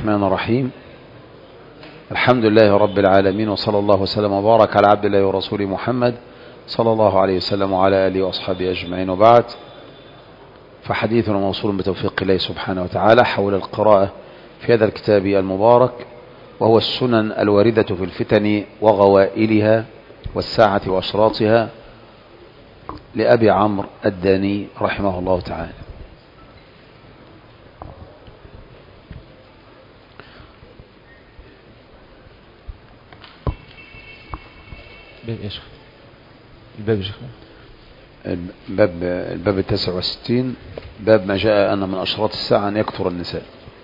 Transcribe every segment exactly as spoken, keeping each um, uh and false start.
الرحمن الرحيم. الحمد لله رب العالمين، وصلى الله وسلم وبارك على عبد الله ورسوله محمد صلى الله عليه وسلم وعلى آله وأصحابه أجمعين، وبعد، فحديثنا موصول بتوفيق الله سبحانه وتعالى حول القراءة في هذا الكتاب المبارك، وهو السنن الواردة في الفتن وغوائلها والساعة وأشراطها، لأبي عمرو الداني رحمه الله تعالى. باب يا شيخ، الباب يا شيخ، الباب الباب التاسع والستين، باب ما جاء أن من أشراط الساعة أن يكثر النساء.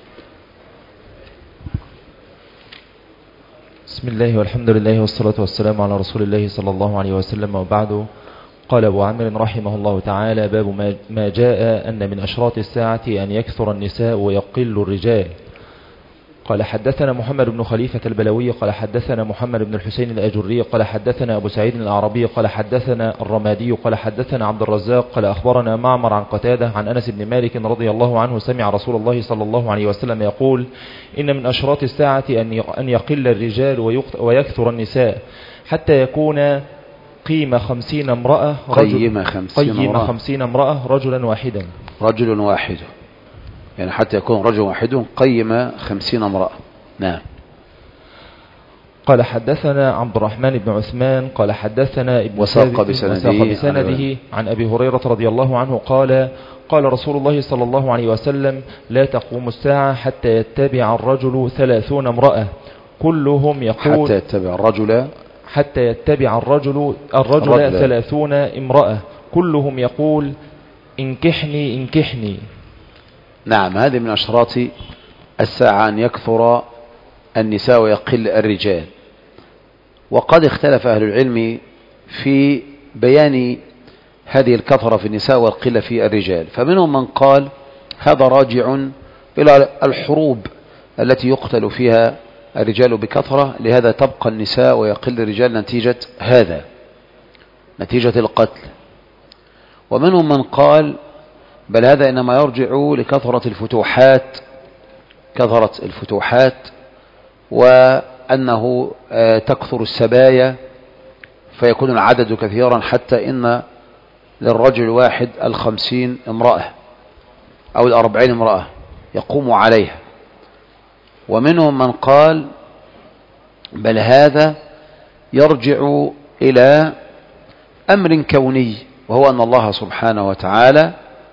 بسم الله والحمد لله والصلاة والسلام على رسول الله صلى الله عليه وسلم، وبعد. قال أبو عمرو رحمه الله تعالى: باب ما جاء أن من أشراط الساعة أن يكثر النساء ويقل الرجال. قال: حدثنا محمد بن خليفة البلوي قال حدثنا محمد بن الحسين الأجري قال حدثنا أبو سعيد الأعرابي قال حدثنا الرمادي قال حدثنا عبد الرزاق قال أخبرنا معمر عن قتادة عن أنس بن مالك رضي الله عنه سمع رسول الله صلى الله عليه وسلم يقول: إن من أشراط الساعة أن يقل الرجال ويكثر النساء، حتى يكون قيمة خمسين امرأة قيمة خمسين, قيمة خمسين امرأة رجلا واحدا رجل واحد، يعني حتى يكون رجل واحد قيم خمسين امرأة. نعم. قال: حدثنا عبد الرحمن بن عثمان قال حدثنا ابن وساق بسنده, بسنده عن أبي هريرة رضي الله عنه قال: قال رسول الله صلى الله عليه وسلم: لا تقوم الساعة حتى يتبع الرجل ثلاثون امرأة كلهم يقول حتى يتبع الرجل حتى يتبع الرجل الرجل, الرجل ثلاثون امرأة كلهم يقول: انكحني انكحني. نعم، هذه من أشراط الساعة أن يكثر النساء ويقل الرجال. وقد اختلف أهل العلم في بيان هذه الكثرة في النساء والقلة في الرجال، فمنهم من قال هذا راجع إلى الحروب التي يقتل فيها الرجال بكثرة، لهذا تبقى النساء ويقل الرجال نتيجة هذا، نتيجة القتل. ومنهم من قال بل هذا إنما يرجع لكثرة الفتوحات، كثرة الفتوحات، وأنه تكثر السبايا فيكون العدد كثيرا حتى إن للرجل الواحد الخمسين امرأة أو الأربعين امرأة يقوم عليها. ومنهم من قال بل هذا يرجع إلى أمر كوني، وهو أن الله سبحانه وتعالى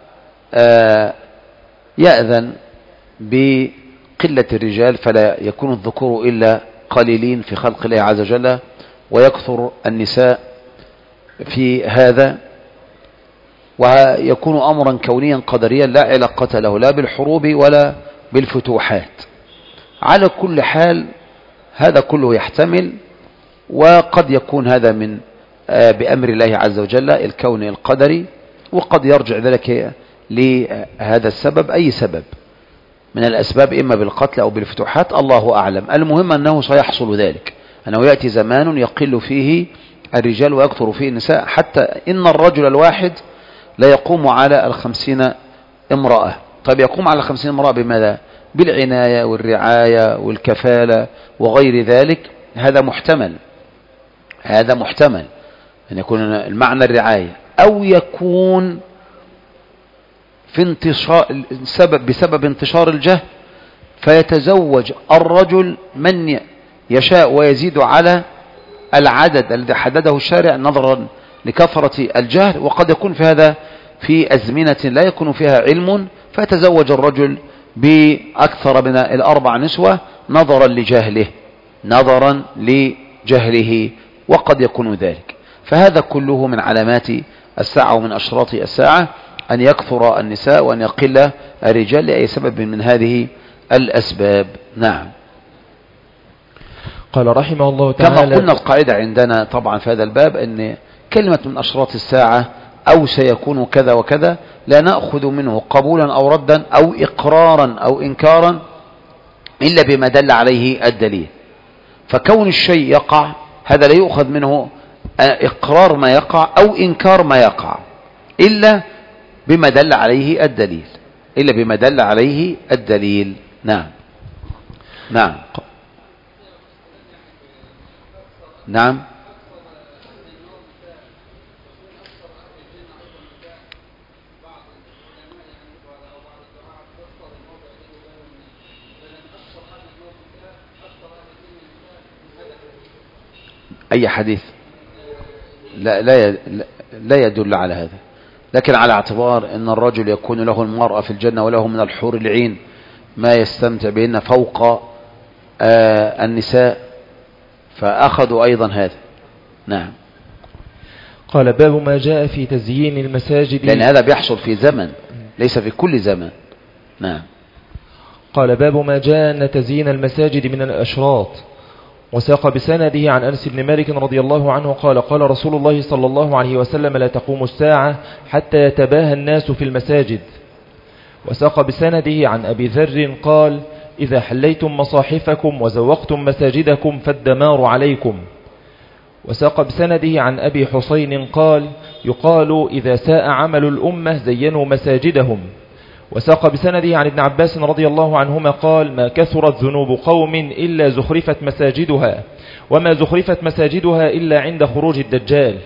يأذن بقلة الرجال فلا يكون الذكور إلا قليلين في خلق الله عز وجل، ويكثر النساء في هذا، ويكون أمرا كونيا قدريا لا علاقة له لا بالحروب ولا بالفتوحات. على كل حال هذا كله يحتمل، وقد يكون هذا من بأمر الله عز وجل الكوني القدري، وقد يرجع ذلك لهذا السبب، أي سبب من الأسباب، إما بالقتل أو بالفتوحات، الله أعلم. المهم أنه سيحصل ذلك، أنه يأتي زمان يقل فيه الرجال ويكثر فيه النساء، حتى إن الرجل الواحد لا يقوم على الخمسين امرأة. طيب يقوم على الخمسين امرأة بماذا؟ بالعناية والرعاية والكفالة وغير ذلك. هذا محتمل، هذا محتمل أن يكون المعنى الرعاية، أو يكون في انتشار سبب بسبب انتشار الجهل، فيتزوج الرجل من يشاء ويزيد على العدد الذي حدده الشارع نظرا لكثرة الجهل. وقد يكون في هذا في أزمنة لا يكون فيها علم، فيتزوج الرجل بأكثر من الأربع نسوة نظرا لجهله نظرا لجهله وقد يكون ذلك. فهذا كله من علامات الساعة ومن أشراط الساعة أن يكثر النساء وأن يقل الرجال لأي سبب من هذه الأسباب. نعم. قال رحمه الله تعالى: كما قلنا القاعدة عندنا طبعا في هذا الباب أن كلمة من أشراط الساعة أو سيكون كذا وكذا لا نأخذ منه قبولا أو ردا أو إقرارا أو إنكارا إلا بما دل عليه الدليل. فكون الشيء يقع هذا لا يؤخذ منه إقرار ما يقع أو إنكار ما يقع إلا بما دل عليه الدليل إلا بما دل عليه الدليل. نعم. نعم نعم أي حديث؟ لا, لا, لا يدل على هذا، لكن على اعتبار أن الرجل يكون له المرأة في الجنة وله من الحور العين ما يستمتع بهن فوق آه النساء، فأخذوا أيضا هذا. نعم. قال باب ما جاء في تزيين المساجد، لأن هذا بيحصل في زمن ليس في كل زمن. نعم. قال باب ما جاء أن تزيين المساجد من الأشراط. وساق بسنده عن أنس بن مالك رضي الله عنه قال قال رسول الله صلى الله عليه وسلم لا تقوم الساعة حتى يتباهى الناس في المساجد. وساق بسنده عن أبي ذر قال إذا حليتم مصاحفكم وزوقتم مساجدكم فالدمار عليكم. وساق بسنده عن أبي حسين قال يقال إذا ساء عمل الأمة زينوا مساجدهم. وساق بسنده عن ابن عباس رضي الله عنهما قال ما كثرت ذنوب قوم إلا زخرفت مساجدها وما زخرفت مساجدها إلا عند خروج الدجال.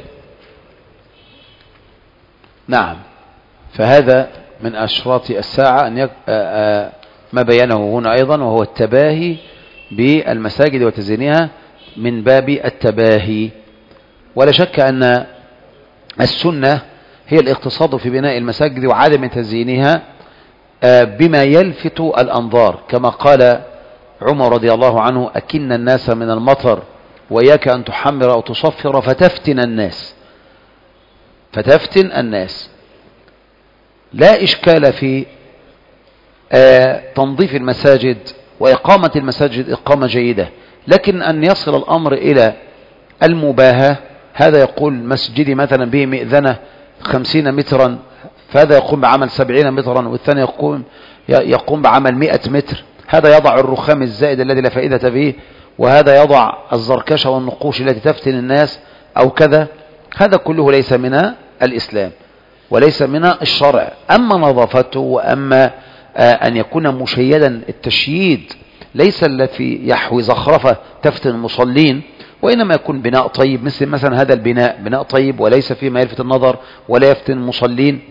نعم. فهذا من أشراط الساعة أن يك... ما بينه هنا أيضا، وهو التباهي بالمساجد وتزيينها من باب التباهي. ولا شك أن السنة هي الاقتصاد في بناء المساجد وعدم تزيينها بما يلفت الأنظار، كما قال عمر رضي الله عنه أكن الناس من المطر وإياك أن تحمر أو تصفر فتفتن الناس فتفتن الناس. لا إشكال في تنظيف المساجد وإقامة المساجد إقامة جيدة، لكن أن يصل الأمر إلى المباهاة، هذا يقول مسجدي مثلا به مئذنة خمسين مترا، فهذا يقوم بعمل سبعين مترا، والثاني يقوم يقوم بعمل مئة متر، هذا يضع الرخام الزائد الذي لا فائدة فيه، وهذا يضع الزركشة والنقوش التي تفتن الناس أو كذا. هذا كله ليس من الإسلام وليس من الشرع. أما نظافته وأما أن يكون مشيدا، التشييد ليس الذي يحوي زخرفة تفتن المصلين، وإنما يكون بناء طيب، مثل مثلا هذا البناء بناء طيب وليس فيه ما يلفت النظر ولا يفتن المصلين،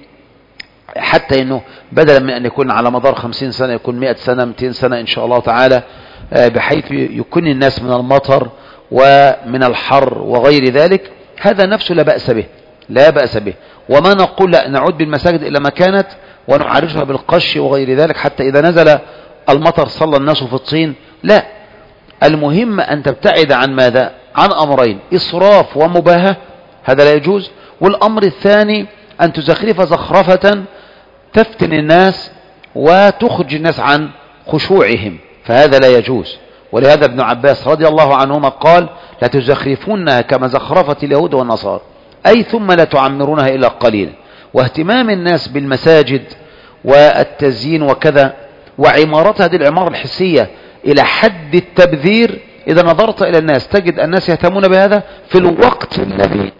حتى إنه بدلا من أن يكون على مدار خمسين سنة يكون مئة سنة مئتين سنة إن شاء الله تعالى، بحيث يكون الناس من المطر ومن الحر وغير ذلك. هذا نفسه لا بأس به لا بأس به وما نقول لا نعود بالمساجد إلى ما كانت ونعالجها بالقش وغير ذلك حتى إذا نزل المطر صلى الناس في الطين، لا. المهم أن تبتعد عن ماذا؟ عن أمرين: إسراف ومباهة، هذا لا يجوز. والأمر الثاني أن تزخرف زخرفة تفتن الناس وتخرج الناس عن خشوعهم، فهذا لا يجوز. ولهذا ابن عباس رضي الله عنهما قال لا تزخرفونها كما زخرفة اليهود والنصارى، أي ثم لا تعمرونها إلا قليلا. واهتمام الناس بالمساجد والتزيين وكذا وعمارتها، هذه العمارة الحسية إلى حد التبذير، إذا نظرت إلى الناس تجد الناس يهتمون بهذا في الوقت الذي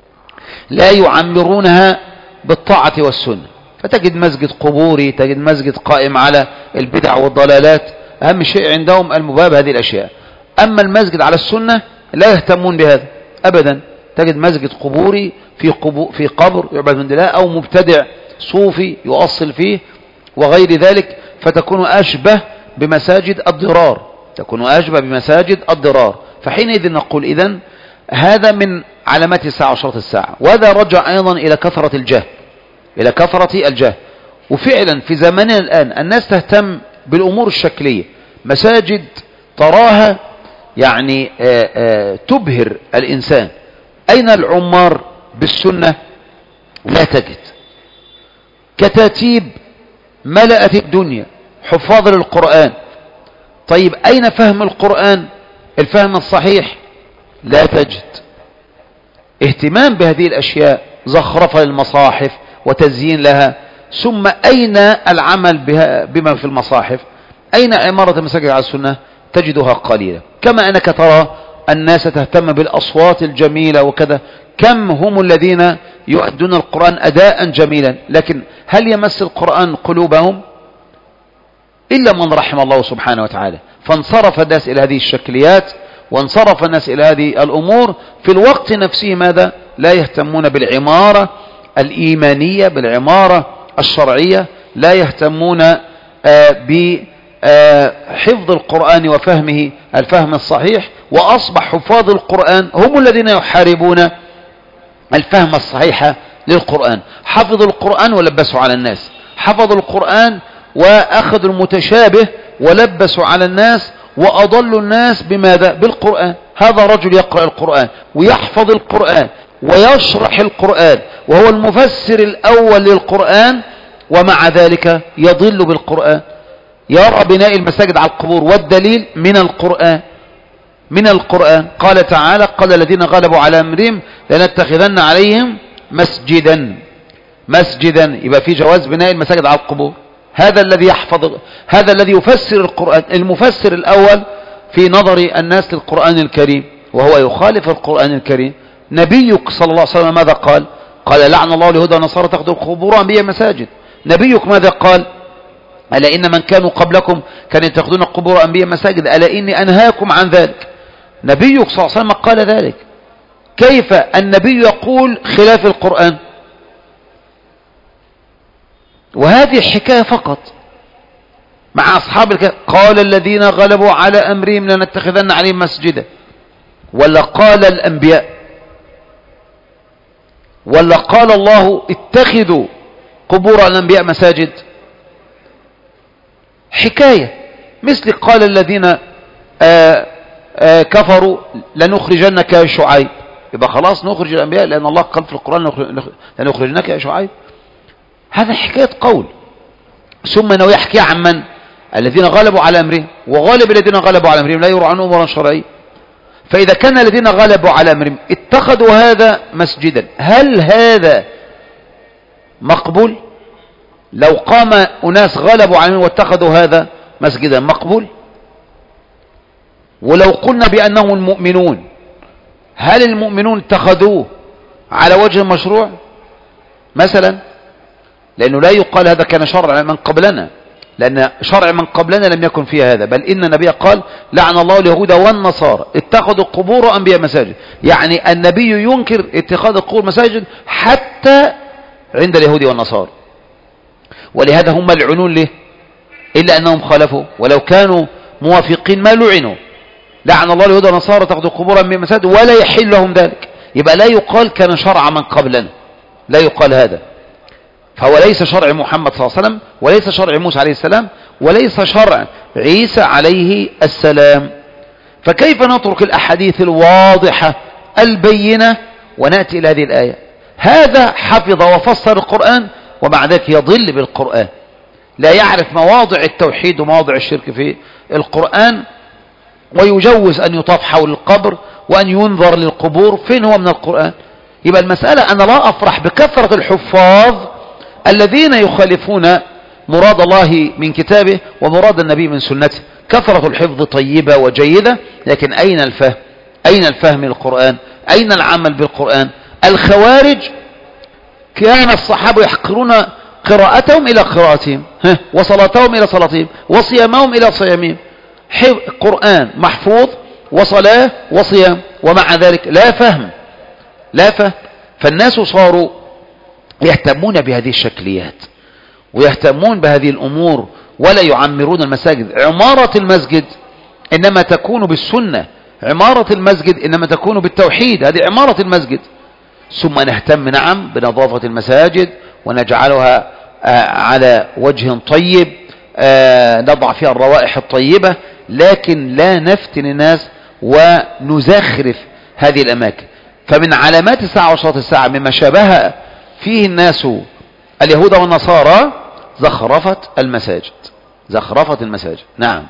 لا يعمرونها بالطاعة والسنة. فتجد مسجد قبوري، تجد مسجد قائم على البدع والضلالات، أهم شيء عندهم المباهاة بهذه الأشياء. أما المسجد على السنة لا يهتمون بهذا أبدا. تجد مسجد قبوري في قبو في قبر يعبد من الله، أو مبتدع صوفي يؤصل فيه وغير ذلك، فتكون أشبه بمساجد الضرار تكون أشبه بمساجد الضرار. فحينئذ نقول إذن هذا من علامات الساعة وشرط الساعة. وهذا رجع أيضا إلى كثرة الجهل إلى كثرة الجهل وفعلا في زماننا الآن الناس تهتم بالأمور الشكلية، مساجد تراها يعني آآ آآ تبهر الإنسان. أين العمار بالسنة؟ لا تجد. كتاتيب ملأت الدنيا، حفاظ للقرآن. طيب أين فهم القرآن الفهم الصحيح؟ لا تجد. اهتمام بهذه الأشياء، زخرفة للمصاحف وتزيين لها، ثم أين العمل بها بما في المصاحف؟ أين عمارة المساجد على السنة؟ تجدها قليلة. كما أنك ترى الناس تهتم بالأصوات الجميلة وكذا، كم هم الذين يؤدون القرآن أداء جميلا، لكن هل يمس القرآن قلوبهم؟ إلا من رحم الله سبحانه وتعالى. فانصرف الناس إلى هذه الشكليات وانصرف الناس إلى هذه الأمور في الوقت نفسه. ماذا؟ لا يهتمون بالعمارة الإيمانية، بالعمارة الشرعية، لا يهتمون بحفظ القرآن وفهمه الفهم الصحيح. وأصبح حفاظ القرآن هم الذين يحاربون الفهم الصحيح للقرآن. حفظوا القرآن ولبسوا على الناس، حفظوا القرآن وأخذوا المتشابه ولبسوا على الناس وأضلوا الناس بماذا؟ بالقرآن. هذا رجل يقرأ القرآن ويحفظ القرآن ويشرح القرآن وهو المفسر الأول للقرآن، ومع ذلك يضل بالقرآن، يرى بناء المساجد على القبور، والدليل من القرآن. من القرآن قال تعالى: قال الذين غلبوا على أمرهم لنتخذن عليهم مسجدا. مسجدا يبقى في جواز بناء المساجد على القبور. هذا الذي يحفظ، هذا الذي يفسر القرآن، المفسر الأول في نظر الناس للقرآن الكريم، وهو يخالف القرآن الكريم. نبيك صلى الله عليه وسلم ماذا قال؟ قال: لعن الله اليهود والنصارى اتخذوا قبور أنبياء مساجد. نبيك ماذا قال؟ ألا إن من كانوا قبلكم كانوا يتخذون قبور أنبياء مساجد ألا إني أنهاكم عن ذلك. نبيك صلى الله عليه وسلم قال ذلك. كيف النبي يقول خلاف القرآن؟ وهذه حكاية فقط مع أصحاب الكهف. قال الذين غلبوا على أمرهم لنتخذن عليهم مسجدا، ولا قال الأنبياء، ولا قال الله اتخذوا قبور الأنبياء مساجد؟ حكاية مثل قال الذين آآ آآ كفروا لنخرجنك يا شعيب. يبقى خلاص نخرج الأنبياء لأن الله قال في القرآن لنخرجنك يا شعيب. هذا حكاية قول. ثم انه يحكي عن من؟ الذين غلبوا على أمرهم، وغالب الذين غلبوا على أمرهم لا يرعون أمورا شرعية. فإذا كان الذين غلبوا على أمرهم اتخذوا هذا مسجدا، هل هذا مقبول؟ لو قام أناس غلبوا على أمرهم واتخذوا هذا مسجدا مقبول؟ ولو قلنا بأنهم المؤمنون، هل المؤمنون اتخذوه على وجه مشروع مثلا؟ لأنه لا يقال هذا كان شرع من قبلنا، لأن شرع من قبلنا لم يكن فيها هذا، بل إن النبي قال: لعن الله اليهود والنصارى اتخذوا قبور أنبياء مساجد. يعني النبي ينكر اتخاذ القبور مساجد حتى عند اليهود والنصارى، ولهذا هم ملعونون له، إلا أنهم خالفوا، ولو كانوا موافقين ما لعنوا. لعن الله اليهود والنصارى اتخذوا قبور أنبياء مساجد ولا يحل لهم ذلك. يبقى لا يقال كان شرع من قبلنا، لا يقال هذا. فهو ليس شرع محمد صلى الله عليه وسلم، وليس شرع موسى عليه السلام، وليس شرع عيسى عليه السلام. فكيف نترك الأحاديث الواضحة البينة ونأتي إلى هذه الآية؟ هذا حفظ وفسر القرآن ومع ذلك يضل بالقرآن، لا يعرف مواضع التوحيد ومواضع الشرك في القرآن، ويجوز أن يطاف حول القبر وأن ينظر للقبور. فين هو من القرآن؟ يبقى المسألة أنا لا أفرح بكثرة الحفاظ الذين يخالفون مراد الله من كتابه ومراد النبي من سنته. كثرة الحفظ طيبة وجيدة، لكن أين الفهم؟ أين الفهم للقرآن؟ أين العمل بالقرآن؟ الخوارج كان الصحابة يحقرون قراءتهم إلى قراءتهم، وصلاتهم إلى صلاتهم، وصيامهم إلى صيامهم. قرآن محفوظ وصلاة وصيام، ومع ذلك لا فهم، لا فهم. فالناس صاروا يهتمون بهذه الشكليات ويهتمون بهذه الأمور ولا يعمرون المساجد. عمارة المسجد إنما تكون بالسنة، عمارة المسجد إنما تكون بالتوحيد، هذه عمارة المسجد. ثم نهتم نعم بنظافة المساجد ونجعلها على وجه طيب، نضع فيها الروائح الطيبة، لكن لا نفتن الناس ونزخرف هذه الأماكن. فمن علامات الساعة وأشراط الساعة مما شابه فيه الناس اليهود والنصارى زخرفة المساجد، زخرفة المساجد. نعم.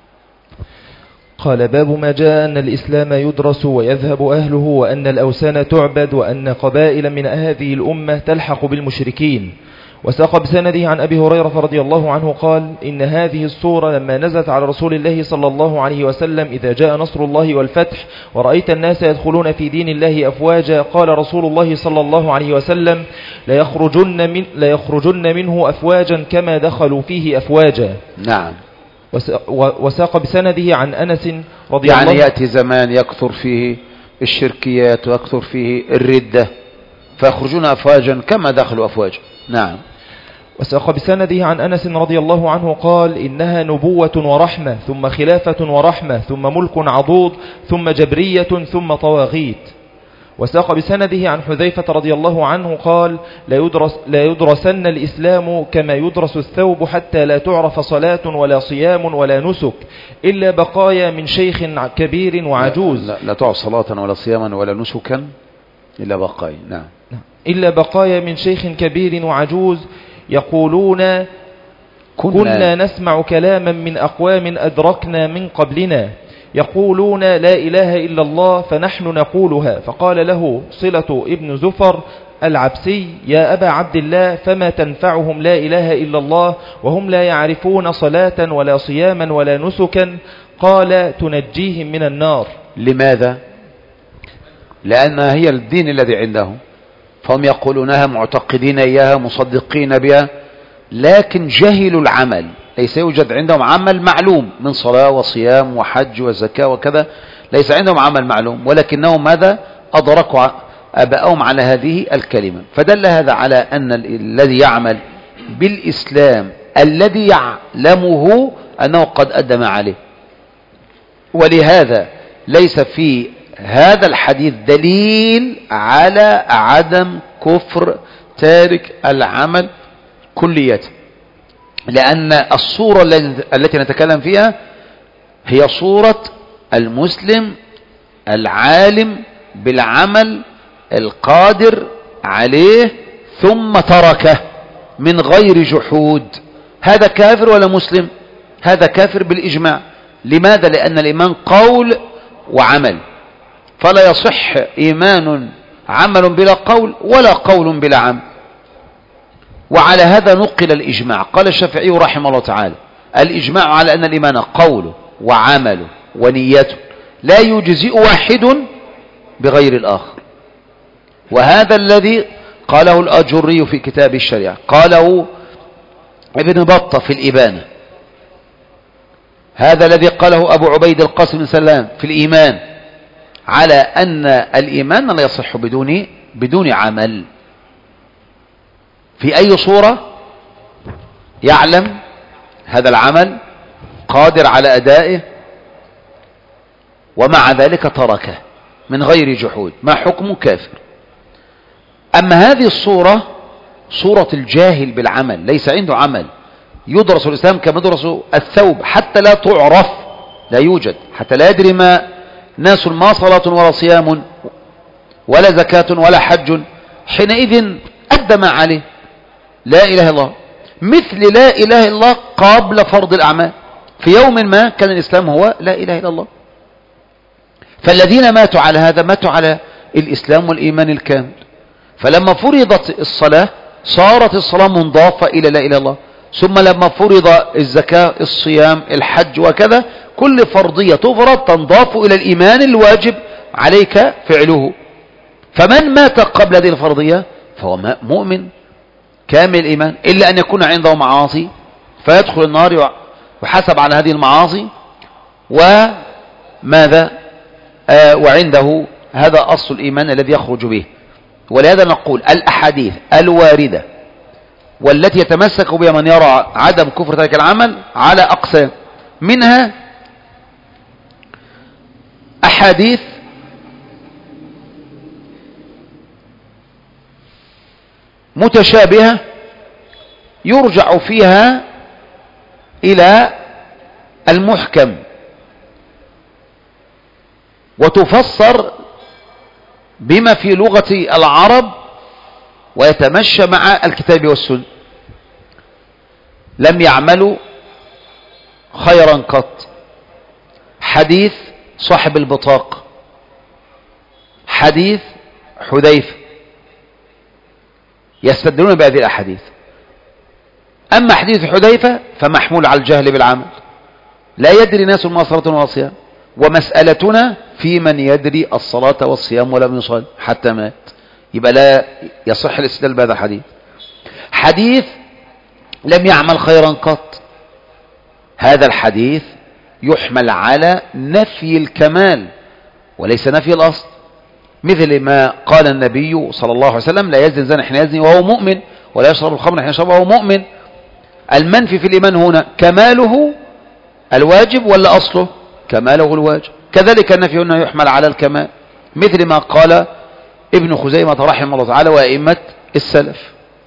قال: باب ما جاء أن الإسلام يدرس ويذهب أهله، وأن الأوثان تعبد، وأن قبائل من هذه الأمة تلحق بالمشركين. وساق بسنده عن أبي هريرة رضي الله عنه قال: إن هذه السورة لما نزلت على رسول الله صلى الله عليه وسلم: إذا جاء نصر الله والفتح ورأيت الناس يدخلون في دين الله أفواجا، قال رسول الله صلى الله عليه وسلم: لا يخرجن, من لا يخرجن منه أفواجا كما دخلوا فيه أفواجا. نعم. وساق بسنده عن أنس رضي يعني الله عنه. يعني يأتي زمان يكثر فيه الشركيات ويكثر فيه الردة فيخرجون أفواجا كما دخلوا أفواجا. نعم. وساق بسنده عن أنس رضي الله عنه قال إنها نبوة ورحمة ثم خلافة ورحمة ثم ملك عضوض ثم جبرية ثم طواغيت. وساق بسنده عن حذيفة رضي الله عنه قال لا, يدرس لا يدرسن الإسلام كما يدرس الثوب حتى لا تعرف صلاة ولا صيام ولا نسك إلا بقايا من شيخ كبير وعجوز. لا, لا, لا تعرف صلاة ولا صياما ولا نسكا إلا بقايا. نعم. إلا بقايا من شيخ كبير وعجوز يقولون كنا, كنا نسمع كلاما من أقوام أدركنا من قبلنا يقولون لا إله إلا الله فنحن نقولها. فقال له صلة ابن زفر العبسي يا أبا عبد الله فما تنفعهم لا إله إلا الله وهم لا يعرفون صلاة ولا صياما ولا نسكا؟ قال تنجيهم من النار. لماذا؟ لأنها هي الدين الذي عندهم فهم يقولونها معتقدين إياها مصدقين بها لكن جهلوا العمل. ليس يوجد عندهم عمل معلوم من صلاة وصيام وحج وزكاة وكذا. ليس عندهم عمل معلوم ولكنهم ماذا أدركوا أباءهم على هذه الكلمة. فدل هذا على أن الذي يعمل بالإسلام الذي يعلمه أنه قد أدى ما عليه. ولهذا ليس في هذا الحديث دليل على عدم كفر تارك العمل كلية لأن الصورة التي نتكلم فيها هي صورة المسلم العالم بالعمل القادر عليه ثم تركه من غير جحود. هذا كافر ولا مسلم؟ هذا كافر بالإجماع. لماذا؟ لأن الإيمان قول وعمل فلا يصح إيمان عمل بلا قول ولا قول بلا عمل. وعلى هذا نقل الإجماع. قال الشافعي رحمه الله تعالى الإجماع على أن الإيمان قوله وعمله ونيته لا يجزئ واحد بغير الآخر. وهذا الذي قاله الأجري في كتاب الشريعة قاله ابن بطة في الإبانة. هذا الذي قاله أبو عبيد القاسم بن سلام في الإيمان على أن الإيمان لا يصح بدون بدون عمل. في أي صورة يعلم هذا العمل قادر على أدائه ومع ذلك تركه من غير جحود ما حكمه؟ كافر. أما هذه الصورة صورة الجاهل بالعمل ليس عنده عمل يدرس الإسلام كما يدرس الثوب حتى لا تعرف لا يوجد حتى لا يدري ما ناس ما صلاة ولا صيام ولا زكاة ولا حج حينئذ أدى ما عليه لا إله إلا الله مثل لا إله إلا الله قبل فرض الأعمال. في يوم ما كان الإسلام هو لا إله إلا الله. فالذين ماتوا على هذا ماتوا على الإسلام والإيمان الكامل. فلما فرضت الصلاة صارت الصلاة منضافة إلى لا إله إلا الله. ثم لما فرض الزكاة الصيام الحج وكذا كل فرضية تفرض تنضاف إلى الإيمان الواجب عليك فعله. فمن مات قبل هذه الفرضية فهو مؤمن كامل الإيمان إلا أن يكون عنده معاصي فيدخل النار وحسب على هذه المعاصي وماذا آه وعنده هذا أصل الإيمان الذي يخرج به. ولهذا نقول الأحاديث الواردة والتي يتمسك بها من يرى عدم كفر ترك العمل على أقسام. منها أحاديث متشابهة يرجع فيها إلى المحكم وتفسر بما في لغة العرب ويتمشى مع الكتاب والسنة. لم يعملوا خيرا قط. حديث صاحب البطاقة حديث حذيفة يستدلون بهذه الأحاديث. أما حديث حذيفة فمحمول على الجهل بالعمل لا يدري ناس ما صلاة ولا صيام. ومسألتنا في من يدري الصلاة والصيام ولم يصل حتى مات يبقى لا يصح الاستدلال بهذا الحديث. حديث لم يعمل خيرا قط هذا الحديث يحمل على نفي الكمال وليس نفي الأصل، مثل ما قال النبي صلى الله عليه وسلم: لا يزني الزاني حين يزني وهو مؤمن، ولا يشرب الخمر حين يشرب وهو مؤمن. المنفي في الإيمان هنا كماله الواجب ولا أصله؟ كماله الواجب. كذلك النفي هنا يحمل على الكمال، مثل ما قال ابن خزيمة رحمه الله تعالى وأئمة السلف.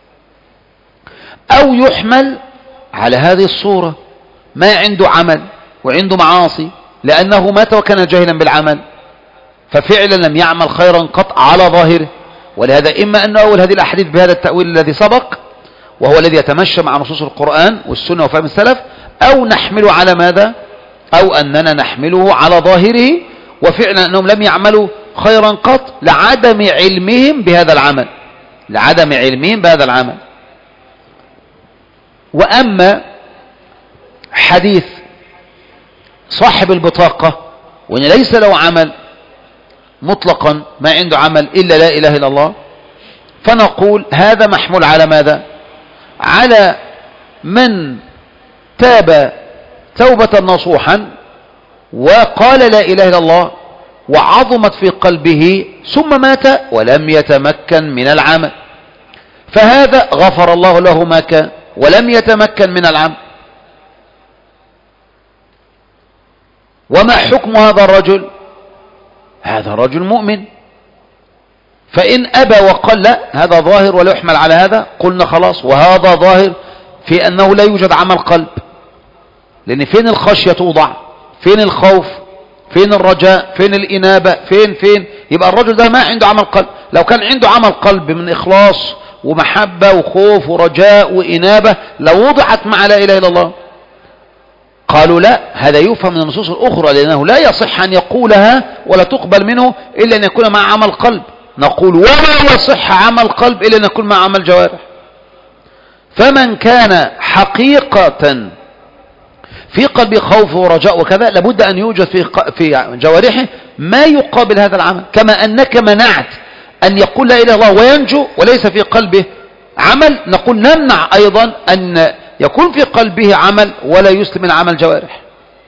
أو يحمل على هذه الصورة: ما عنده عمل وعنده معاصي لأنه مات وكان جاهلا بالعمل، ففعلا لم يعمل خيرا قط على ظاهره. ولهذا إما أن أول هذه الأحاديث بهذا التأويل الذي سبق وهو الذي يتمشى مع نصوص القرآن والسنة وفهم السلف، أو نحمله على ماذا؟ أو أننا نحمله على ظاهره وفعلا أنهم لم يعملوا خيرا قط لعدم علمهم بهذا العمل، لعدم علمهم بهذا العمل. وأما حديث صاحب البطاقة وإن ليس له عمل مطلقا، ما عنده عمل إلا لا إله إلا الله، فنقول هذا محمول على ماذا؟ على من تاب توبة نصوحا وقال لا إله إلا الله وعظمت في قلبه ثم مات ولم يتمكن من العمل، فهذا غفر الله له ما كان ولم يتمكن من العمل. وما حكم هذا الرجل؟ هذا رجل مؤمن، فإن أبى وقال لا هذا ظاهر ولا يحمل على هذا، قلنا خلاص وهذا ظاهر في أنه لا يوجد عمل قلب، لأن فين الخشية توضع؟ فين الخوف؟ فين الرجاء؟ فين الإنابة؟ فين فين يبقى الرجل ده ما عنده عمل قلب. لو كان عنده عمل قلب من إخلاص ومحبة وخوف ورجاء وإنابة لو وضعت مع لا إله إلا الله. قالوا لا، هذا يفهم من النصوص الأخرى لأنه لا يصح أن يقولها ولا تقبل منه إلا أن يكون مع عمل قلب. نقول ولا يصح عمل قلب إلا أن يكون مع عمل جوارح. فمن كان حقيقة في قلبه خوف ورجاء وكذا لابد أن يوجد في في جوارحه ما يقابل هذا العمل، كما أنك منعت أن يقول لا إله إلا الله وينجو وليس في قلبه عمل، نقول نمنع أيضا أن يكون في قلبه عمل ولا يسلم من عمل جوارح.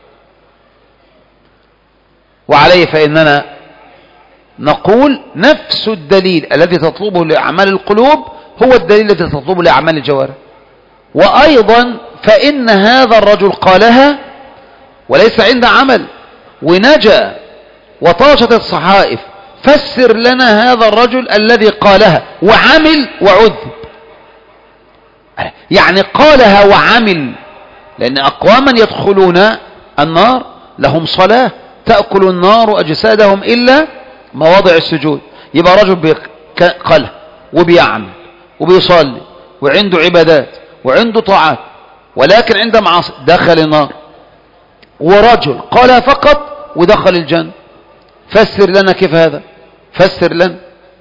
وعليه فإننا نقول نفس الدليل الذي تطلبه لأعمال القلوب هو الدليل الذي تطلبه لأعمال الجوارح. وأيضا فإن هذا الرجل قالها وليس عنده عمل ونجا وطاشت الصحائف، فسر لنا هذا الرجل الذي قالها وعمل وعذب. يعني قالها وعمل، لأن أقواما يدخلون النار لهم صلاة تأكل النار أجسادهم إلا مواضع السجود. يبقى رجل قالها وبيعمل وبيصلي وعنده عبادات وعنده طاعات ولكن عنده معاصي دخل النار، ورجل قالها فقط ودخل الجنة. فسر لنا كيف هذا؟ فسر لنا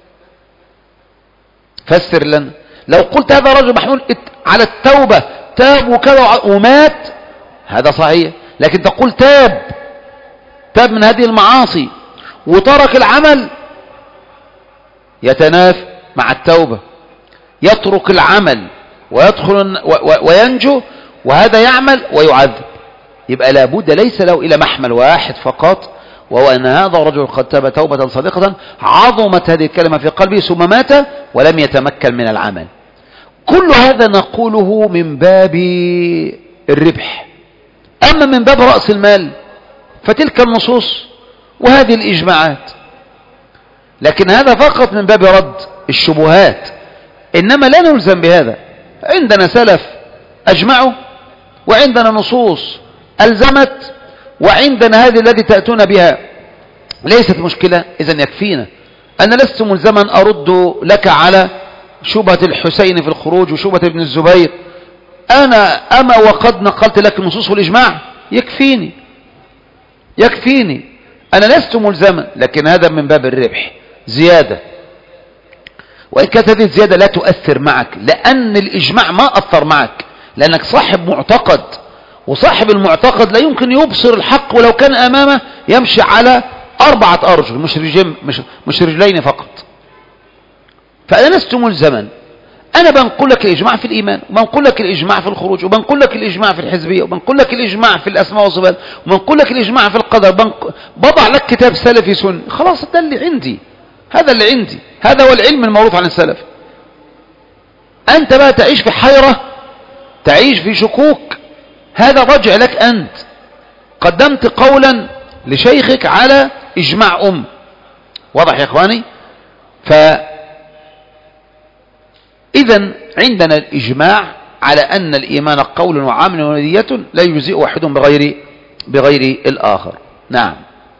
فسر لنا لو قلت هذا رجل محمول على التوبة تاب وكذا ومات هذا صحيح، لكن تقول تاب تاب من هذه المعاصي وترك العمل يتنافى مع التوبة، يترك العمل ويدخل وينجو وهذا يعمل ويعذب. يبقى لابد ليس له إلى محمل واحد فقط، وهو أن هذا الرجل قد تاب توبة صادقة عظمت هذه الكلمة في قلبه ثم مات ولم يتمكن من العمل. كل هذا نقوله من باب الربح. أما من باب رأس المال فتلك النصوص وهذه الإجماعات، لكن هذا فقط من باب رد الشبهات، إنما لا نلزم بهذا. عندنا سلف أجمعوا وعندنا نصوص ألزمت وعندنا هذه التي تأتون بها ليست مشكلة. إذن يكفينا. أنا لست ملزما أرد لك على شبهة الحسين في الخروج وشبهة ابن الزبير، أنا أما وقد نقلت لك النصوص والإجماع يكفيني يكفيني أنا لست ملزما، لكن هذا من باب الربح زيادة. وإن كانت هذه الزيادة لا تؤثر معك لأن الإجماع ما أثر معك، لأنك صاحب معتقد، وصاحب المعتقد لا يمكن يبصر الحق ولو كان أمامه يمشي على أربعة أرجل مش رجلين, مش, مش رجلين فقط. فأنا لست ملزما. أنا بنقول لك الإجماع في الإيمان، وبنقول لك الإجماع في الخروج، وبنقول لك الإجماع في الحزبية، وبنقول لك الإجماع في الأسماء والصفات، وبنقول لك الإجماع في القدر، بنق... بضع لك كتاب سلفي سني، خلاص ده اللي عندي، هذا اللي عندي، هذا هو العلم المعروف عن السلف. أنت بقى تعيش في حيرة، تعيش في شكوك، هذا رجع لك أنت. قدمت قولا لشيخك على إجماع أم، واضح يا إخواني؟ فإذا عندنا الإجماع على أن الإيمان قول وعمل ونية لا يجزئ واحد بغير بغير الآخر. نعم.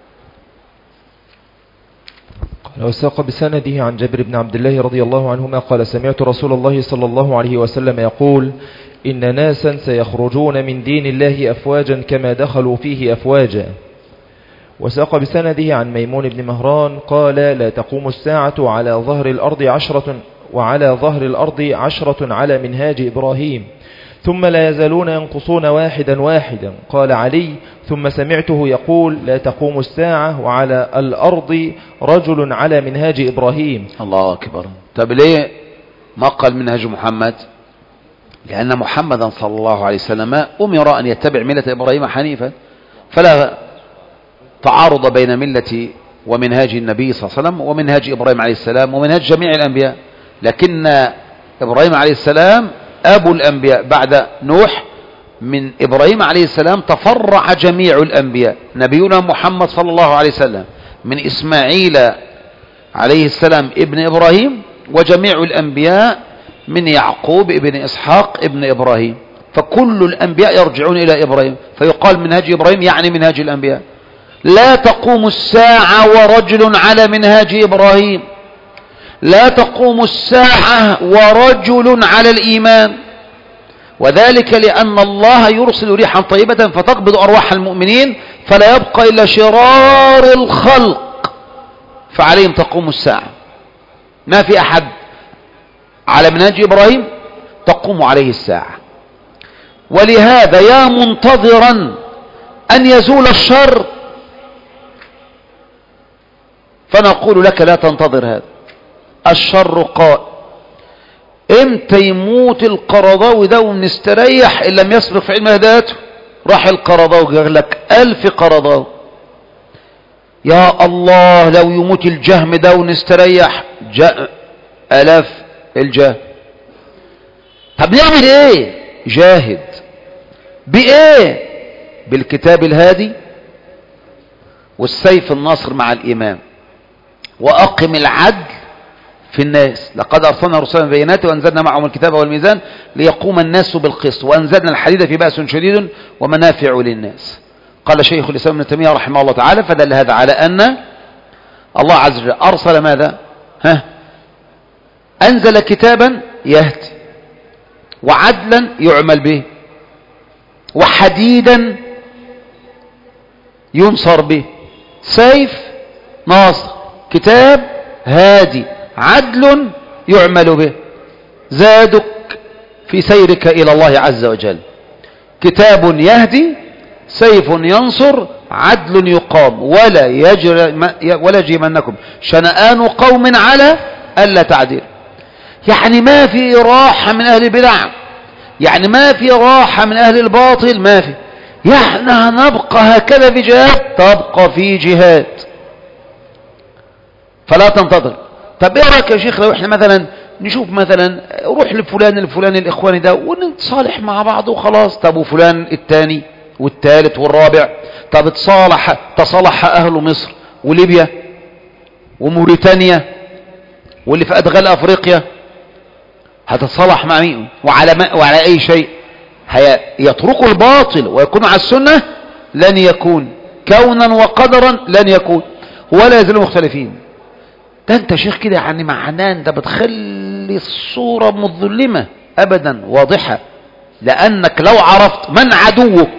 قال وساق بسنده عن جابر بن عبد الله رضي الله عنهما قال سمعت رسول الله صلى الله عليه وسلم يقول إن ناسا سيخرجون من دين الله أفواجا كما دخلوا فيه أفواجا. وساق بسنده عن ميمون بن مهران قال لا تقوم الساعة على ظهر الأرض عشرة وعلى ظهر الأرض عشرة على منهاج إبراهيم ثم لا يزالون ينقصون واحدا واحدا. قال علي ثم سمعته يقول لا تقوم الساعة وعلى الأرض رجل على منهاج إبراهيم. الله أكبر. طب ليه ما قال منهاج محمد؟ لأن محمدا صلى الله عليه وسلم أمر أن يتبع ملة إبراهيم حنيفا، فلا تعارض بين ملة ومنهاج النبي صلى الله عليه وسلم ومنهاج إبراهيم عليه السلام ومنهاج جميع الأنبياء. لكن إبراهيم عليه السلام أبو الأنبياء بعد نوح، من إبراهيم عليه السلام تفرع جميع الأنبياء. نبينا محمد صلى الله عليه وسلم من إسماعيل عليه السلام ابن إبراهيم، وجميع الأنبياء من يعقوب ابن إسحاق ابن إبراهيم، فكل الأنبياء يرجعون إلى إبراهيم، فيقال منهاج إبراهيم يعني منهاج الأنبياء. لا تقوم الساعة ورجل على منهاج إبراهيم، لا تقوم الساعة ورجل على الإيمان، وذلك لأن الله يرسل ريحا طيبة فتقبض أرواح المؤمنين فلا يبقى إلا شرار الخلق، فعليهم تقوم الساعة. ما في أحد على منهاج إبراهيم تقوم عليه الساعة. ولهذا يا منتظرا أن يزول الشر فنقول لك لا تنتظر هذا، الشر قائم. امتى يموت القرضاوي ده ونستريح إن لم يسبق في علم هداته؟ راح القرضاوي قال لك ألف قرضاوي. يا الله لو يموت الجهم ده ونستريح، جاء ألاف الجاه. طب نعمل ايه؟ جاهد بايه؟ بالكتاب الهادي والسيف الناصر مع الإمام، وأقم العدل في الناس. لقد أرسلنا رسلا بينات وأنزلنا معهم الكتاب والميزان ليقوم الناس بالقسط وأنزلنا الحديد في بأس شديد ومنافع للناس. قال شيخ الإسلام ابن تيمية رحمه الله تعالى فدل هذا على أن الله عز وجل أرسل ماذا؟ ها؟ أنزل كتابا يهدي، وعدلا يعمل به، وحديدا ينصر به. سيف ناصر، كتاب هادي، عدل يعمل به. زادك في سيرك إلى الله عز وجل، كتاب يهدي، سيف ينصر، عدل يقام، ولا يجري ولا يجرمنكم شنآن قوم على ألا تعدل. يعني ما في راحة من أهل البدع، يعني ما في راحة من أهل الباطل، ما في. يعني هنبقى هكذا في جهاد، تبقى في جهاد، فلا تنتظر. طب ايه رايك يا شيخ لو احنا مثلا نشوف مثلا روح لفلان الفلان الاخواني ده ونتصالح مع بعض وخلاص؟ طب وفلان الثاني والثالث والرابع؟ طب تصالح تصالح اهل مصر وليبيا وموريتانيا واللي في ادغال افريقيا، هتتصالح مع مين وعلى ما وعلى اي شيء؟ يتركوا الباطل ويكونوا على السنة؟ لن يكون، كونا وقدرا لن يكون، ولا يزالوا مختلفين. ده انت شيخ كده يعني معناه انت بتخلي الصورة مظلمة ابدا واضحة، لانك لو عرفت من عدوك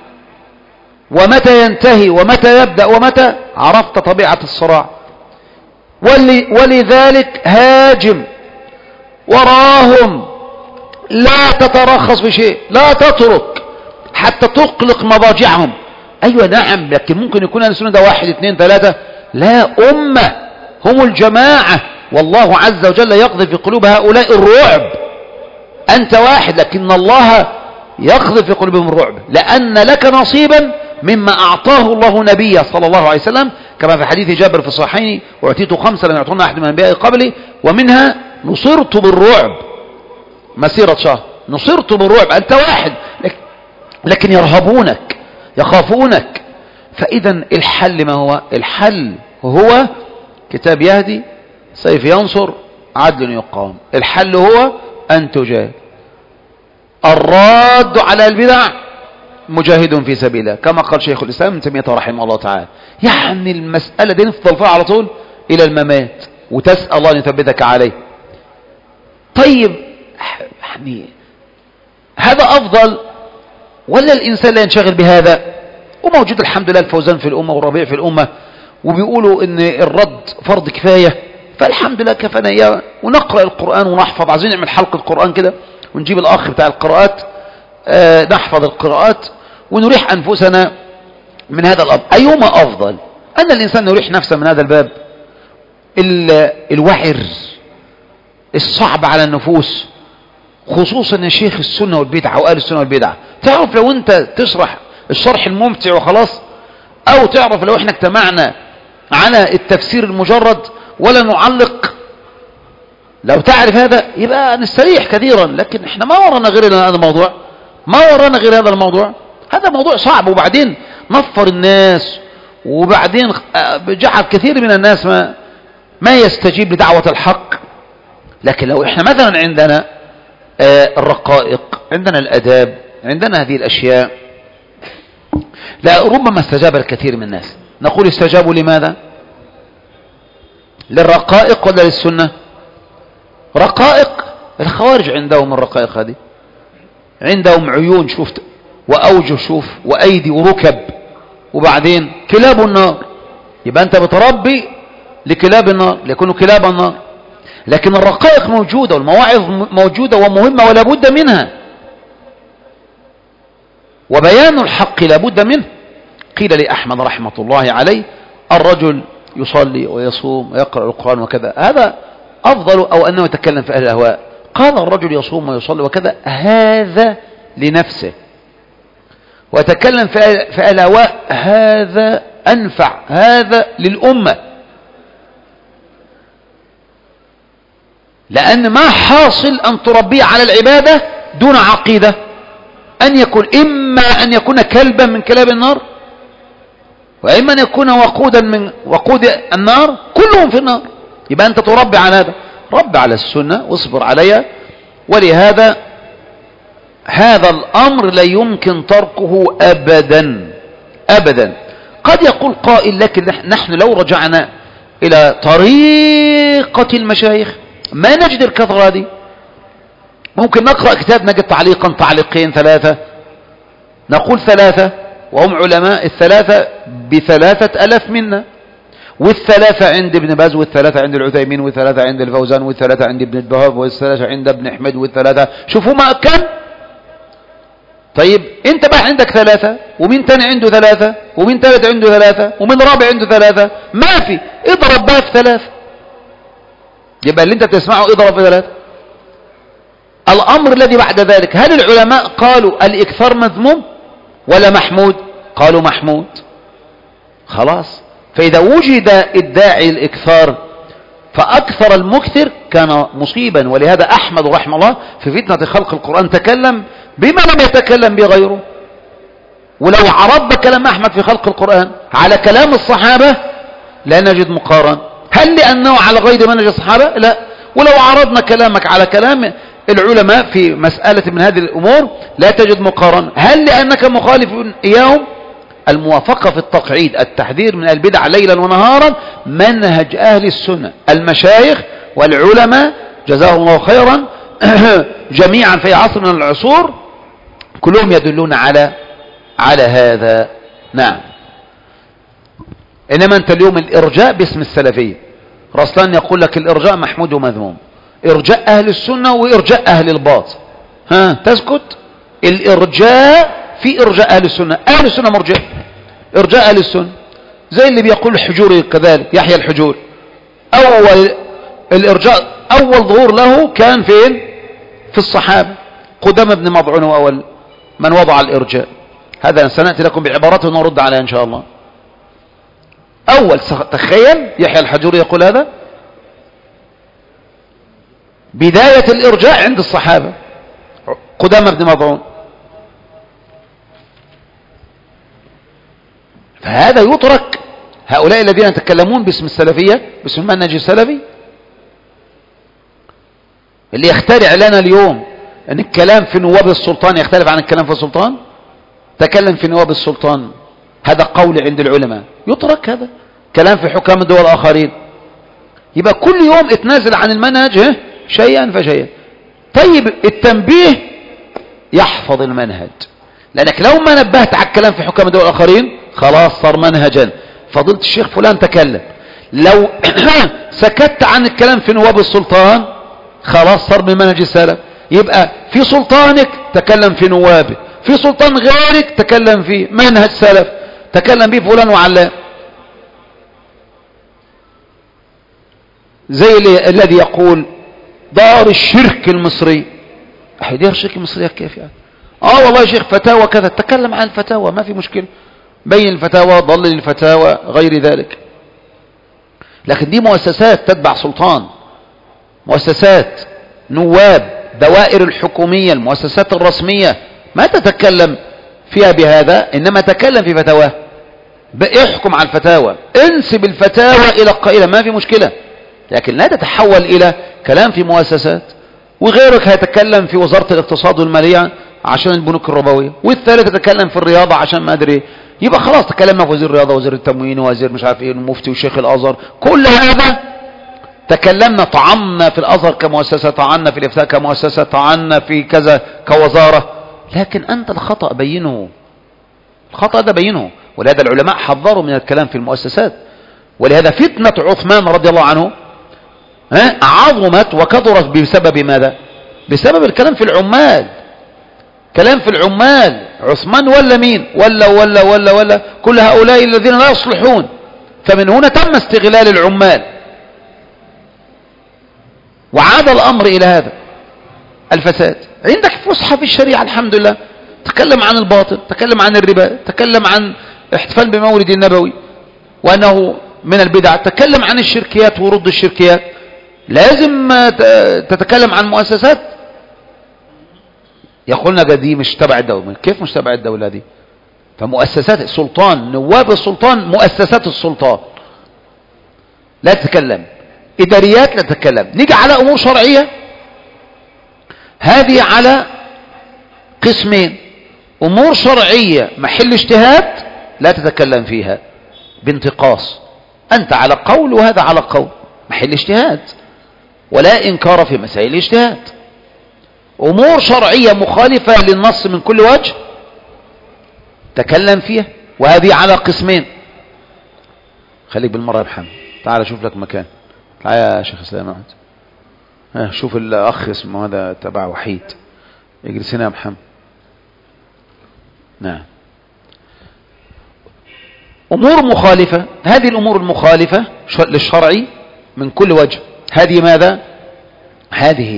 ومتى ينتهي ومتى يبدأ ومتى، عرفت طبيعة الصراع. ولي ولذلك هاجم وراهم، لا تترخص بشيء، لا تترك حتى تقلق مضاجعهم. ايوه نعم، لكن ممكن يكون اهل السنة ده واحد اثنين ثلاثة، لا، امة هم الجماعة، والله عز وجل يقذف في قلوب هؤلاء الرعب أنت واحد، لكن الله يقذف في قلوبهم الرعب، لأن لك نصيبا مما أعطاه الله نبيه صلى الله عليه وسلم، كما في حديث جابر في الصحيحين: أعطيت خمسة لم يعطونا أحد من الأنبياء قبلي، ومنها نصرت بالرعب مسيرة شهر. نصرت بالرعب، أنت واحد لكن يرهبونك يخافونك. فإذا الحل ما هو؟ الحل هو كتاب يهدي، سيف ينصر، عدل يقام. الحل هو أن تجاهد. الراد على البدع مجاهد في سبيل الله، كما قال شيخ الإسلام ابن تيمية رحمه الله تعالى. يعني المسألة دي نفضل فيها على طول إلى الممات، وتسأل الله أن يثبتك عليه. طيب يعني هذا أفضل ولا الإنسان لا ينشغل بهذا؟ وموجود الحمد لله الفوزان في الأمة والربيع في الأمة، وبيقولوا إن الرد فرض كفاية، فالحمد لله كفانا إياه، ونقرأ القرآن ونحفظ. عايزين نعمل حلقة قرآن كده ونجيب الأخ بتاع القراءات، آه نحفظ القراءات ونريح أنفسنا من هذا الأمر. أيهما أفضل؟ أن الإنسان يريح نفسه من هذا الباب الوعر الصعب على النفوس، خصوصا يا شيخ السنة والبدعة وآل السنة والبدعة. تعرف لو أنت تشرح الشرح الممتع وخلاص، أو تعرف لو احنا اجتمعنا على التفسير المجرد ولا نعلق، لو تعرف هذا يبقى نستريح كثيرا. لكن احنا ما ورانا غير هذا الموضوع، ما ورانا غير هذا الموضوع. هذا موضوع صعب، وبعدين نفر الناس، وبعدين جعل كثير من الناس ما ما يستجيب لدعوة الحق. لكن لو احنا مثلا عندنا آه الرقائق، عندنا الأداب، عندنا هذه الأشياء، لا ربما استجاب الكثير من الناس. نقول استجابوا لماذا؟ للرقائق ولا للسنة؟ رقائق. الخوارج عندهم الرقائق هذه، عندهم عيون شفت، وأوجه شوف، وأيدي وركب، وبعدين كلاب النار. يبقى أنت بتربي لكلاب النار، ليكونوا كلاب النار. لكن الرقائق موجودة، والمواعظ موجودة ومهمة ولا بد منها، وبيان الحق لا بد منه. قيل لأحمد رحمة الله عليه: الرجل يصلي ويصوم ويقرأ القرآن وكذا، هذا أفضل أو أنه يتكلم في أهل الأهواء؟ قال: الرجل يصوم ويصلي وكذا، هذا لنفسه، ويتكلم في أهل الأهواء، هذا أنفع، هذا للأمة. لأن ما حاصل أن تربيه على العبادة دون عقيدة، أن يكون إما أن يكون كلبا من كلاب النار، وإما أن يكون وقودا من وقود النار، كلهم في النار. يبقى أنت تربي على هذا، رب على السنة واصبر عليها. ولهذا هذا الأمر لا يمكن تركه أبدا أبدا. قد يقول قائل: لكن نحن لو رجعنا إلى طريقة المشايخ ما نجد الكثرة دي. ممكن نقرأ كتاب نجد تعليقا، تعليقين، ثلاثة. نقول ثلاثة، وهم علماء الثلاثة بثلاثة ألاف منا، والثلاثة عند ابن باز، والثلاثة عند العثيمين، والثلاثة عند الفوزان، والثلاثة عند ابن البهاب، والثلاثة عند ابن أحمد، والثلاثة شوفوا ما كم. طيب انت بقى عندك ثلاثة، ومين تاني عنده ثلاثة، ومين ثالث عنده ثلاثة، ومين رابع عنده ثلاثة. ما في، اضرب بقى في ثلاثة، يبقى اللي انت بتسمعه اضرب في ثلاثة. الأمر الذي بعد ذلك، هل العلماء قالوا الإكثار مذموم ولا محمود؟ قالوا محمود. خلاص. فإذا وجد الداعي الإكثار فأكثر المكثر كان مصيبا. ولهذا أحمد رحمه الله في فتنة خلق القرآن تكلم بما لم يتكلم به غيره. ولو عرضنا كلام أحمد في خلق القرآن على كلام الصحابة لا نجد مقارنة. هل لأنه على غير منهج الصحابة؟ لا. ولو عرضنا كلامك على كلام العلماء في مسألة من هذه الأمور لا تجد مقارنة. هل لأنك مخالف إياهم؟ الموافقة في التقعيد، التحذير من البدع ليلا ونهارا، منهج أهل السنة المشايخ والعلماء جزاهم الله خيرا جميعا في عصر من العصور كلهم يدلون على على هذا. نعم. إنما أنت اليوم الإرجاء باسم السلفية، رسلان يقول لك الإرجاء محمود ومذموم، إرجاء أهل السنة وإرجاء أهل الباطل. ها تسكت؟ الإرجاء في إرجاء أهل السنة، أهل السنة مرجع، إرجاء أهل السنة زي اللي بيقول الحجوري كذلك، يحيى الحجوري أول الإرجاء أول ظهور له كان فين؟ في الصحابة، قدامى بن مضعون هو أول من وضع الإرجاء. هذا سنأتي لكم بعبارته ونرد عليها إن شاء الله. أول تخيل يحيى الحجوري يقول هذا بداية الإرجاء عند الصحابة قدامى بن مضعون. فهذا يترك هؤلاء الذين يتكلمون باسم السلفية باسم المنهج السلفي، اللي يخترع لنا اليوم أن الكلام في نواب السلطان يختلف عن الكلام في السلطان. تكلم في نواب السلطان هذا قول عند العلماء، يترك هذا كلام في حكام الدول الآخرين. يبقى كل يوم اتنازل عن المنهج شيئا فشيئا. طيب التنبيه يحفظ المنهج، لأنك لو ما نبهت على الكلام في حكام الدول الآخرين خلاص صار منهجا. فضلت الشيخ فلان تكلم، لو سكت عن الكلام في نواب السلطان خلاص صار من منهج السلف. يبقى في سلطانك تكلم في نوابه، في سلطان غيرك تكلم في منهج سلف، تكلم به فلان وعلان. زي الذي يقول دار الشرك المصري. أحد دار الشرك المصرية كيف يعني؟ اه والله يا شيخ فتاوى كذا، تكلم عن الفتاوى ما في مشكلة، بين الفتاوى، ضلل الفتاوى، غير ذلك. لكن دي مؤسسات تتبع سلطان، مؤسسات نواب، دوائر الحكومية، المؤسسات الرسمية ما تتكلم فيها بهذا، إنما تكلم في فتاواه. احكم على الفتاوى، انسب الفتاوى إلى القائلة ما في مشكلة، لكن لا تتحول إلى كلام في مؤسسات. وغيرك هيتكلم في وزارة الاقتصاد والمالية عشان البنوك الربوية، والثالث يتكلم في الرياضة عشان ما أدري. يبقى خلاص تكلمنا في وزير الرياضة ووزير التموين ووزير مش عارف ايه المفتي وشيخ الأزهر، كل هذا تكلمنا. طعنا في الأزهر كمؤسسة، طعنا في الإفتاء كمؤسسة، طعنا في كذا كوزارة، لكن أنت الخطأ بينه، الخطأ ده بينه. ولهذا العلماء حذروا من الكلام في المؤسسات. ولهذا فتنة عثمان رضي الله عنه عظمت وكثرت بسبب ماذا؟ بسبب الكلام في العمال. كلام في العمال، عثمان ولا مين ولا ولا ولا ولا كل هؤلاء الذين لا يصلحون. فمن هنا تم استغلال العمال، وعاد الأمر إلى هذا الفساد. عندك فسحة في الشريعة الحمد لله، تكلم عن الباطل، تكلم عن الربا، تكلم عن احتفال بمولد النبوي وأنه من البدع، تكلم عن الشركيات ورد الشركيات. لازم تتكلم عن مؤسسات. يقولنا دي مش تبع الدولة. كيف مش تبع الدولة دي؟ فمؤسسات السلطان، نواب السلطان، مؤسسات السلطان لا تتكلم، إداريات لا تتكلم. نيجي على أمور شرعية، هذه على قسمين. أمور شرعية محل اجتهاد لا تتكلم فيها بانتقاص، أنت على قول وهذا على قول، محل اجتهاد ولا إنكار في مسائل الاجتهاد. أمور شرعية مخالفة للنص من كل وجه تكلم فيها، وهذه على قسمين. خليك بالمرة يا محمد، تعال شوف لك مكان. تعال يا شيخ اسلام اقعد. ها شوف الأخ اسمه هذا تبع وحيد، اجلس هنا يا محمد. نعم. أمور مخالفة، هذه الأمور المخالفة للشرع من كل وجه، هذه ماذا؟ هذه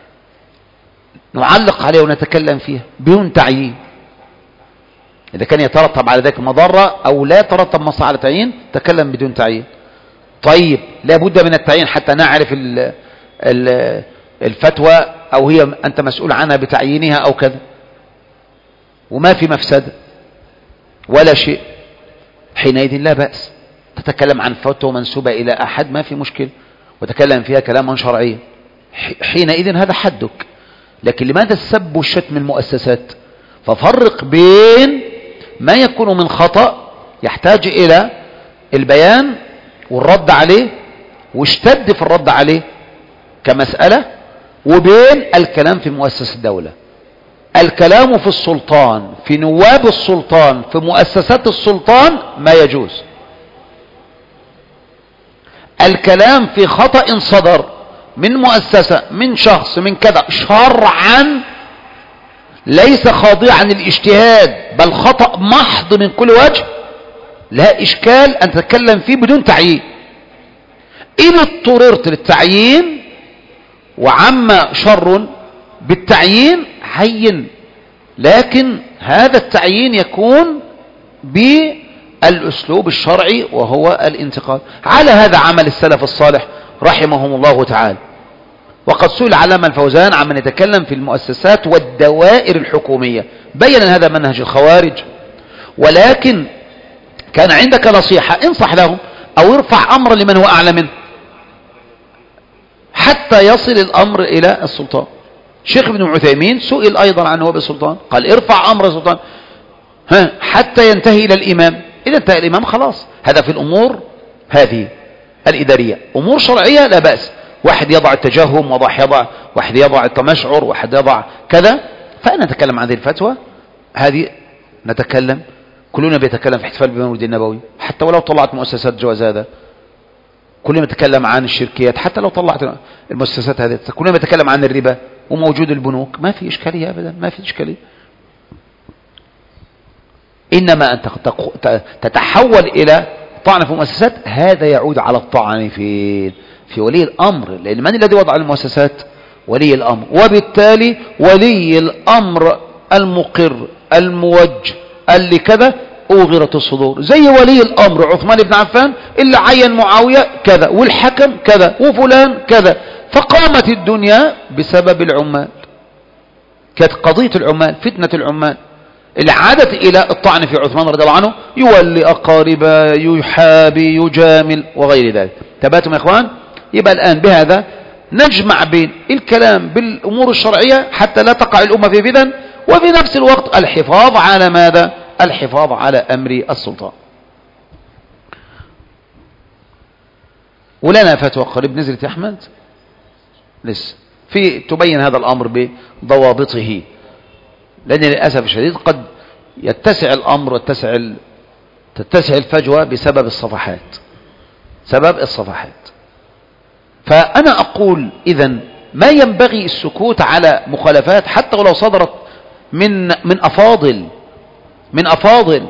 نعلق عليها ونتكلم فيها بدون تعيين. إذا كان يترتب على ذلك مضرة أو لا يترتب مصلحة على تعيين تكلم بدون تعيين. طيب لا بد من التعيين حتى نعرف ال ال الفتوى، أو هي أنت مسؤول عنها بتعيينها أو كذا، وما في مفسدة ولا شيء، حينئذ لا بأس تتكلم عن فتوى منسوبة إلى أحد ما في مشكلة وتكلم فيها كلاما شرعيا، حينئذ هذا حدك. لكن لماذا السب والشتم المؤسسات؟ ففرق بين ما يكون من خطأ يحتاج إلى البيان والرد عليه واشتد في الرد عليه كمسألة، وبين الكلام في مؤسسة الدولة. الكلام في السلطان، في نواب السلطان، في مؤسسات السلطان ما يجوز. الكلام في خطأ صدر من مؤسسة، من شخص، من كذا، شرعا ليس خاضعا للاجتهاد بل خطأ محض من كل وجه، لا إشكال أن تتكلم فيه بدون تعيين. إن اضطررت للتعيين وعم شر بالتعيين عين، لكن هذا التعيين يكون بالأسلوب الشرعي وهو الانتقاد. على هذا عمل السلف الصالح رحمهم الله تعالى. وقد سئل علامة الفوزان عمن يتكلم في المؤسسات والدوائر الحكومية، بين هذا منهج الخوارج، ولكن كان عندك نصيحة انصح لهم أو ارفع أمرا لمن هو أعلى منه حتى يصل الأمر إلى السلطان. شيخ ابن عثيمين سئل أيضا عن نواب السلطان، قال ارفع أمر السلطان ها حتى ينتهي إلى الإمام. إذا انتهى الإمام خلاص. هذا في الأمور هذه الإدارية. أمور شرعية لا بأس، واحد يضع التجهم، واحد يضع واحد يضع التمشعر، واحد يضع كذا، فأنا أتكلم عن هذه الفتوى هذه. نتكلم كلنا بيتكلم في احتفال بالمولد النبوي، حتى ولو طلعت مؤسسات جواز هذا. كلنا بيتكلم عن الشركيات، حتى لو طلعت المؤسسات هذه. كلنا بيتكلم عن الربا وموجود البنوك، ما في إشكالية أبدا، ما في إشكالية. إنما أن تتحول إلى طعن في المؤسسات، هذا يعود على الطعن في في ولي الأمر، لأن من الذي وضع المؤسسات؟ ولي الأمر. وبالتالي ولي الأمر المقر الموجه اللي كذا أوغرت الصدور، زي ولي الأمر عثمان بن عفان اللي عين معاوية كذا، والحكم كذا، وفلان كذا. فقامت الدنيا بسبب العمال، كانت قضية العمال، فتنة العمال اللي عادت إلى الطعن في عثمان رضي الله عنه، يولي أقاربه، يحابي، يجامل وغير ذلك. تباتم يا إخوان؟ يبقى الآن بهذا نجمع بين الكلام بالأمور الشرعية حتى لا تقع الأمة في فتن، وفي نفس الوقت الحفاظ على ماذا؟ الحفاظ على أمر السلطان. ولنا فتوى قريب نزلت يا أحمد لسه في تبين هذا الأمر بضوابطه، لأن للأسف الشديد قد يتسع الأمر وتتسع تتسع الفجوة بسبب الصفحات، سبب الصفحات. فأنا أقول إذن ما ينبغي السكوت على مخالفات حتى ولو صدرت من من أفاضل من أفاضل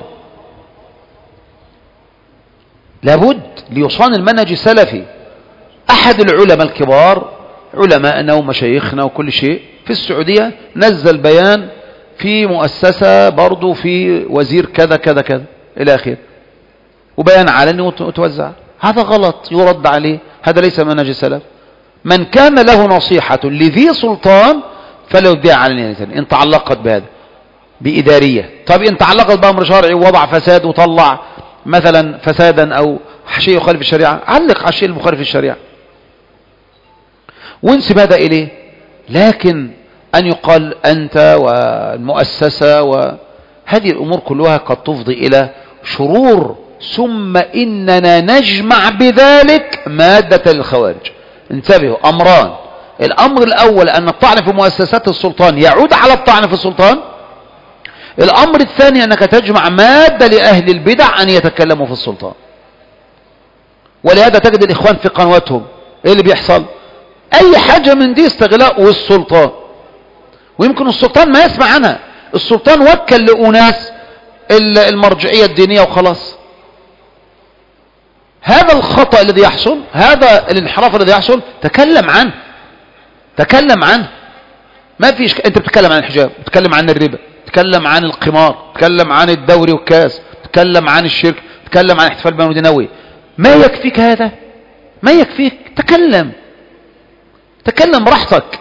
لابد ليصان المنهج السلفي. أحد العلماء الكبار، علماءنا ومشايخنا وكل شيء في السعودية، نزل بيان في مؤسسة برضو في وزير كذا كذا كذا إلى آخره، وبيان علني وتوزع. هذا غلط، يرد عليه، هذا ليس منهج السلف. من كان له نصيحة لذي سلطان فلا يدعي علنية إن تعلقت بهذا بإدارية. طب إن تعلقت بأمر شرعي ووضع فساد وطلع مثلا فسادا أو شيء يخالف الشريعة، علق على الشيء المخالف الشريعة وانسب هذا إليه. لكن أن يقال أنت والمؤسسة وهذه الأمور كلها قد تفضي إلى شرور، ثم إننا نجمع بذلك مادة الخوارج. انتبهوا، أمران: الأمر الأول أن الطعن في مؤسسات السلطان يعود على الطعن في السلطان. الأمر الثاني أنك تجمع مادة لأهل البدع أن يتكلموا في السلطان. ولهذا تجد الإخوان في قنواتهم إيه اللي بيحصل؟ أي حاجة من دي استغلاء والسلطان، ويمكن السلطان ما يسمع عنها. السلطان وكل لأناس المرجعية الدينية وخلاص. هذا الخطأ الذي يحصل، هذا الانحراف الذي يحصل، تكلم عنه تكلم عنه ما فيش. انت بتتكلم عن الحجاب، بتتكلم عن الربا، بتتكلم عن القمار، بتتكلم عن الدوري والكاس، بتتكلم عن الشرك، بتتكلم عن احتفال بالمولد النبوي. ما يكفيك هذا؟ ما يكفيك؟ تكلم تكلم براحتك.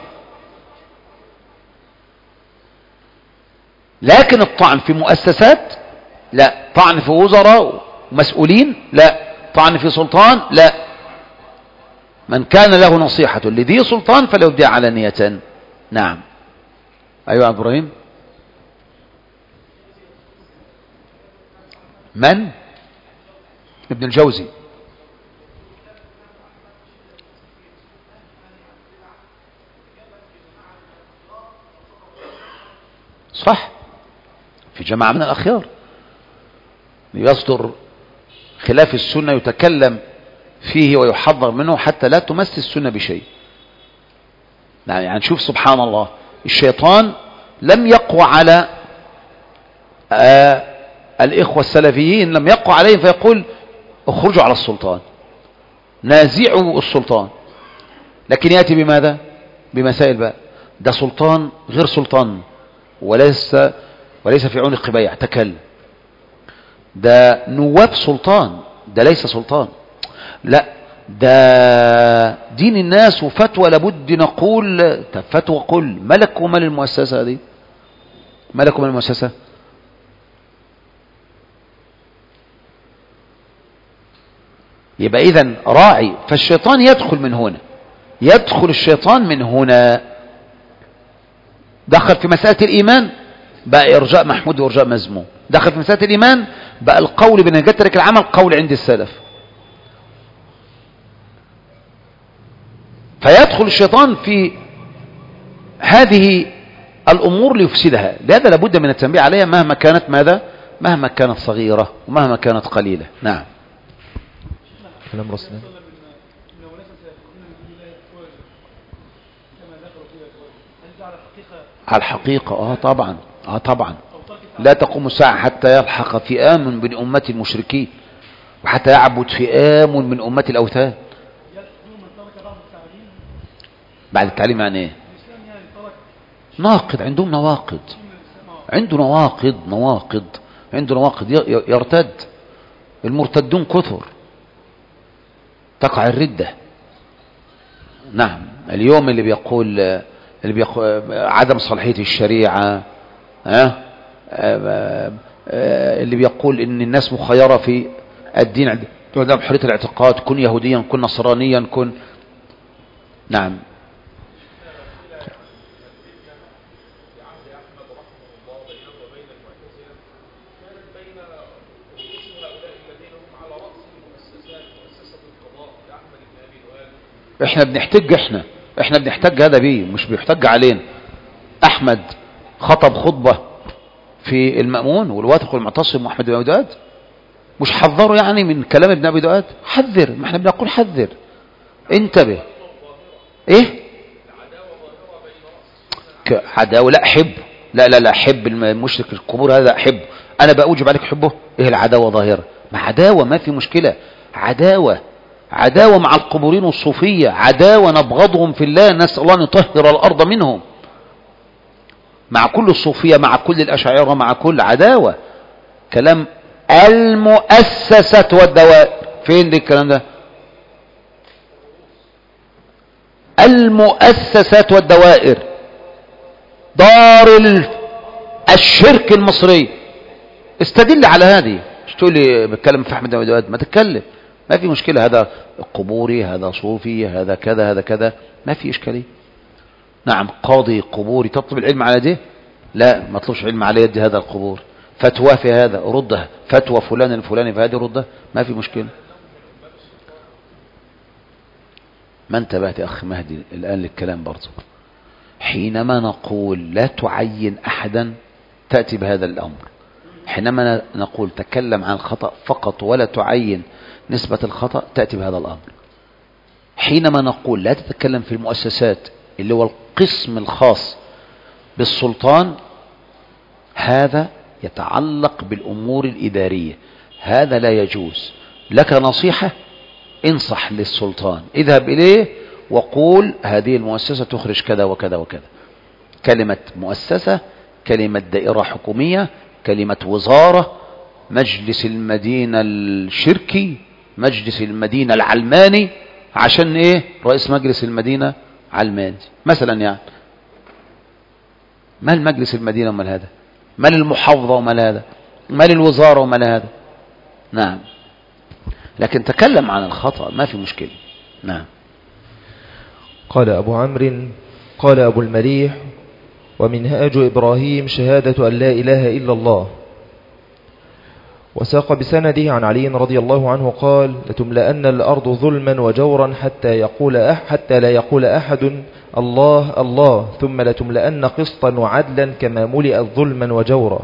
لكن الطعن في مؤسسات لا، طعن في وزراء ومسؤولين لا، طعن في سلطان لا. من كان له نصيحة لذي سلطان فليبدع علانية. نعم. أيها إبراهيم. من؟ ابن الجوزي. صح، في جماعة من الأخيار يصدر خلاف السنة يتكلم فيه ويحذر منه حتى لا تمس السنة بشيء. يعني شوف سبحان الله، الشيطان لم يقوى على آه الإخوة السلفيين، لم يقوى عليهم فيقول اخرجوا على السلطان، نازعوا السلطان. لكن يأتي بماذا؟ بمسائل بقى. ده سلطان غير سلطان، وليس وليس في عنق بيع تكلم. ده نواب سلطان، ده ليس سلطان. لا، ده دين الناس وفتوى لابد نقول. فتوى قل ملك ومال المؤسسة دي، ملك ومال المؤسسة. يبقى إذن راعي. فالشيطان يدخل من هنا، يدخل الشيطان من هنا. دخل في مسألة الإيمان بقى إرجاء محمود وإرجاء مذموم. دخل في مسألة الإيمان بقى القول بنجاة ترك العمل قول عند السلف. فيدخل الشيطان في هذه الأمور ليفسدها. لهذا لابد من التنبيه عليها مهما كانت ماذا؟ مهما كانت صغيرة ومهما كانت قليلة. نعم. كلام رسول على الحقيقة اه طبعا اه طبعا لا تقوم الساعة حتى يلحق فئام من أمة المشركين وحتى يعبد فئام من أمة الأوثان. بعد التعليم يعني ايه؟ ناقض. عندهم نواقض، عنده نواقض نواقض عنده نواقض يرتد. المرتدون كثر، تقع الردة. نعم. اليوم اللي بيقول اللي بيقول عدم صلاحية الشريعة، ها اللي بيقول ان الناس مخيرة في الدين عندهم حرية الاعتقاد، كن يهوديا كن نصرانيا كن. نعم. احنا بنحتج احنا احنا بنحتج هذا بيه، مش بيحتج علينا. احمد خطب خطبة في المأمون والواثق والمعتصم واحمد بن ابي دؤاد، مش حذره يعني من كلام ابن ابي دؤاد؟ حذر. ما احنا بنقول حذر، انتبه. ايه عداوة؟ لا حب، لا لا لا حب المشرك القبور هذا حب. انا بأوجب عليك حبه. ايه العداوة ظاهرة؟ ما عداوة ما في مشكلة. عداوة عداوة مع القبورين والصوفية، عداوة نبغضهم في الله، نسأل الله أن يطهر الأرض منهم. مع كل الصوفية، مع كل الأشاعرة، مع كل عداوة. كلام المؤسسة والدوائر. فين دي الكلام ده؟ المؤسسات والدوائر، دار الشرك المصري. استدل على هذه. مش تقول لي بتكلم في احمد بن دؤاد، ما تتكلم، ما في مشكلة. هذا قبوري، هذا صوفي، هذا كذا، هذا كذا، ما في إشكالية. نعم. قاضي قبوري، تطلب العلم على ده؟ لا، ما تطلبش علم على يد هذا القبور. فتوى في هذا ردها، فتوى فلان الفلاني في هذه ردها، ما في مشكلة. ما انتبهت يا أخي مهدي الآن للكلام برضو. حينما نقول لا تعين أحدا تأتي بهذا الأمر. حينما نقول تكلم عن الخطأ فقط ولا تعين نسبة الخطأ تأتي بهذا الأمر. حينما نقول لا تتكلم في المؤسسات اللي هو القسم الخاص بالسلطان، هذا يتعلق بالأمور الإدارية، هذا لا يجوز. لك نصيحة، انصح للسلطان، اذهب إليه وقول هذه المؤسسة تخرج كذا وكذا وكذا. كلمة مؤسسة، كلمة دائرة حكومية، كلمة وزارة، مجلس المدينة الشركي، مجلس المدينة العلماني. عشان ايه؟ رئيس مجلس المدينة علماني مثلا. يعني مال مجلس المدينة ومال هذا؟ مال المحافظة ومال هذا؟ مال الوزارة ومال هذا؟ نعم. لكن تكلم عن الخطأ ما في مشكلة. نعم. قال أبو عمرو قال أبو المليح: ومنهاج إبراهيم شهادة أن لا إله إلا الله. وساق بسنده عن علي رضي الله عنه قال: لتملأن الأرض ظلما وجورا حتى يقول أح حتى لا يقول أحد الله الله، ثم لتملأن قسطا وعدلا كما ملئت ظلما وجورا.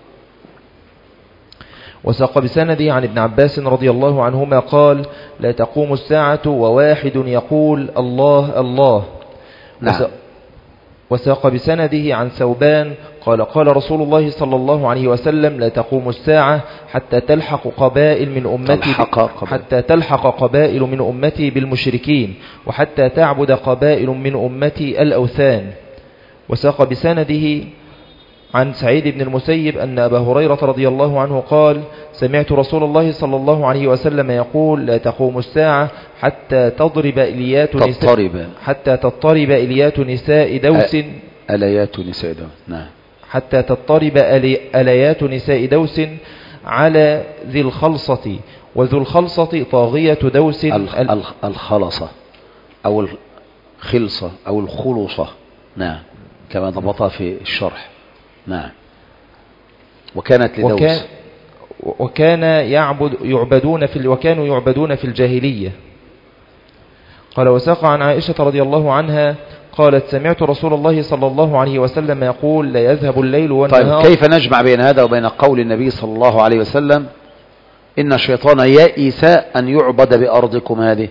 وساق بسنده عن ابن عباس رضي الله عنهما قال: لا تقوم الساعة وواحد يقول الله الله. نعم. وساق بسنده عن ثوبان قال: قال رسول الله صلى الله عليه وسلم: لا تقوم الساعة حتى تلحق قبائل من أمتي تلحق قبائل. حتى تلحق قبائل من أمتي بالمشركين، وحتى تعبد قبائل من أمتي الأوثان. وساق بسنده عن سعيد بن المسيب أن أبا هريرة رضي الله عنه قال: سمعت رسول الله صلى الله عليه وسلم يقول: لا تقوم الساعة حتى تضرب إليات نساء حتى تضطرب إليات نساء دوس أليات نساء دوس نعم حتى تضطرب أليات نساء دوس على ذي الخلصة، وذو الخلصة طاغية دوس الخلصة أو الخلصة أو الخلصة نعم كما ضبطها في الشرح نعم. وكانت لدوس وكان, وكان يعبد يعبدون في وكانوا يعبدون في الجاهلية. قال: وساق عن عائشة رضي الله عنها قالت: سمعت رسول الله صلى الله عليه وسلم يقول: لا يذهب الليل والنهار. طيب كيف نجمع بين هذا وبين قول النبي صلى الله عليه وسلم: إن الشيطان يئس أن يعبد بأرضكم هذه؟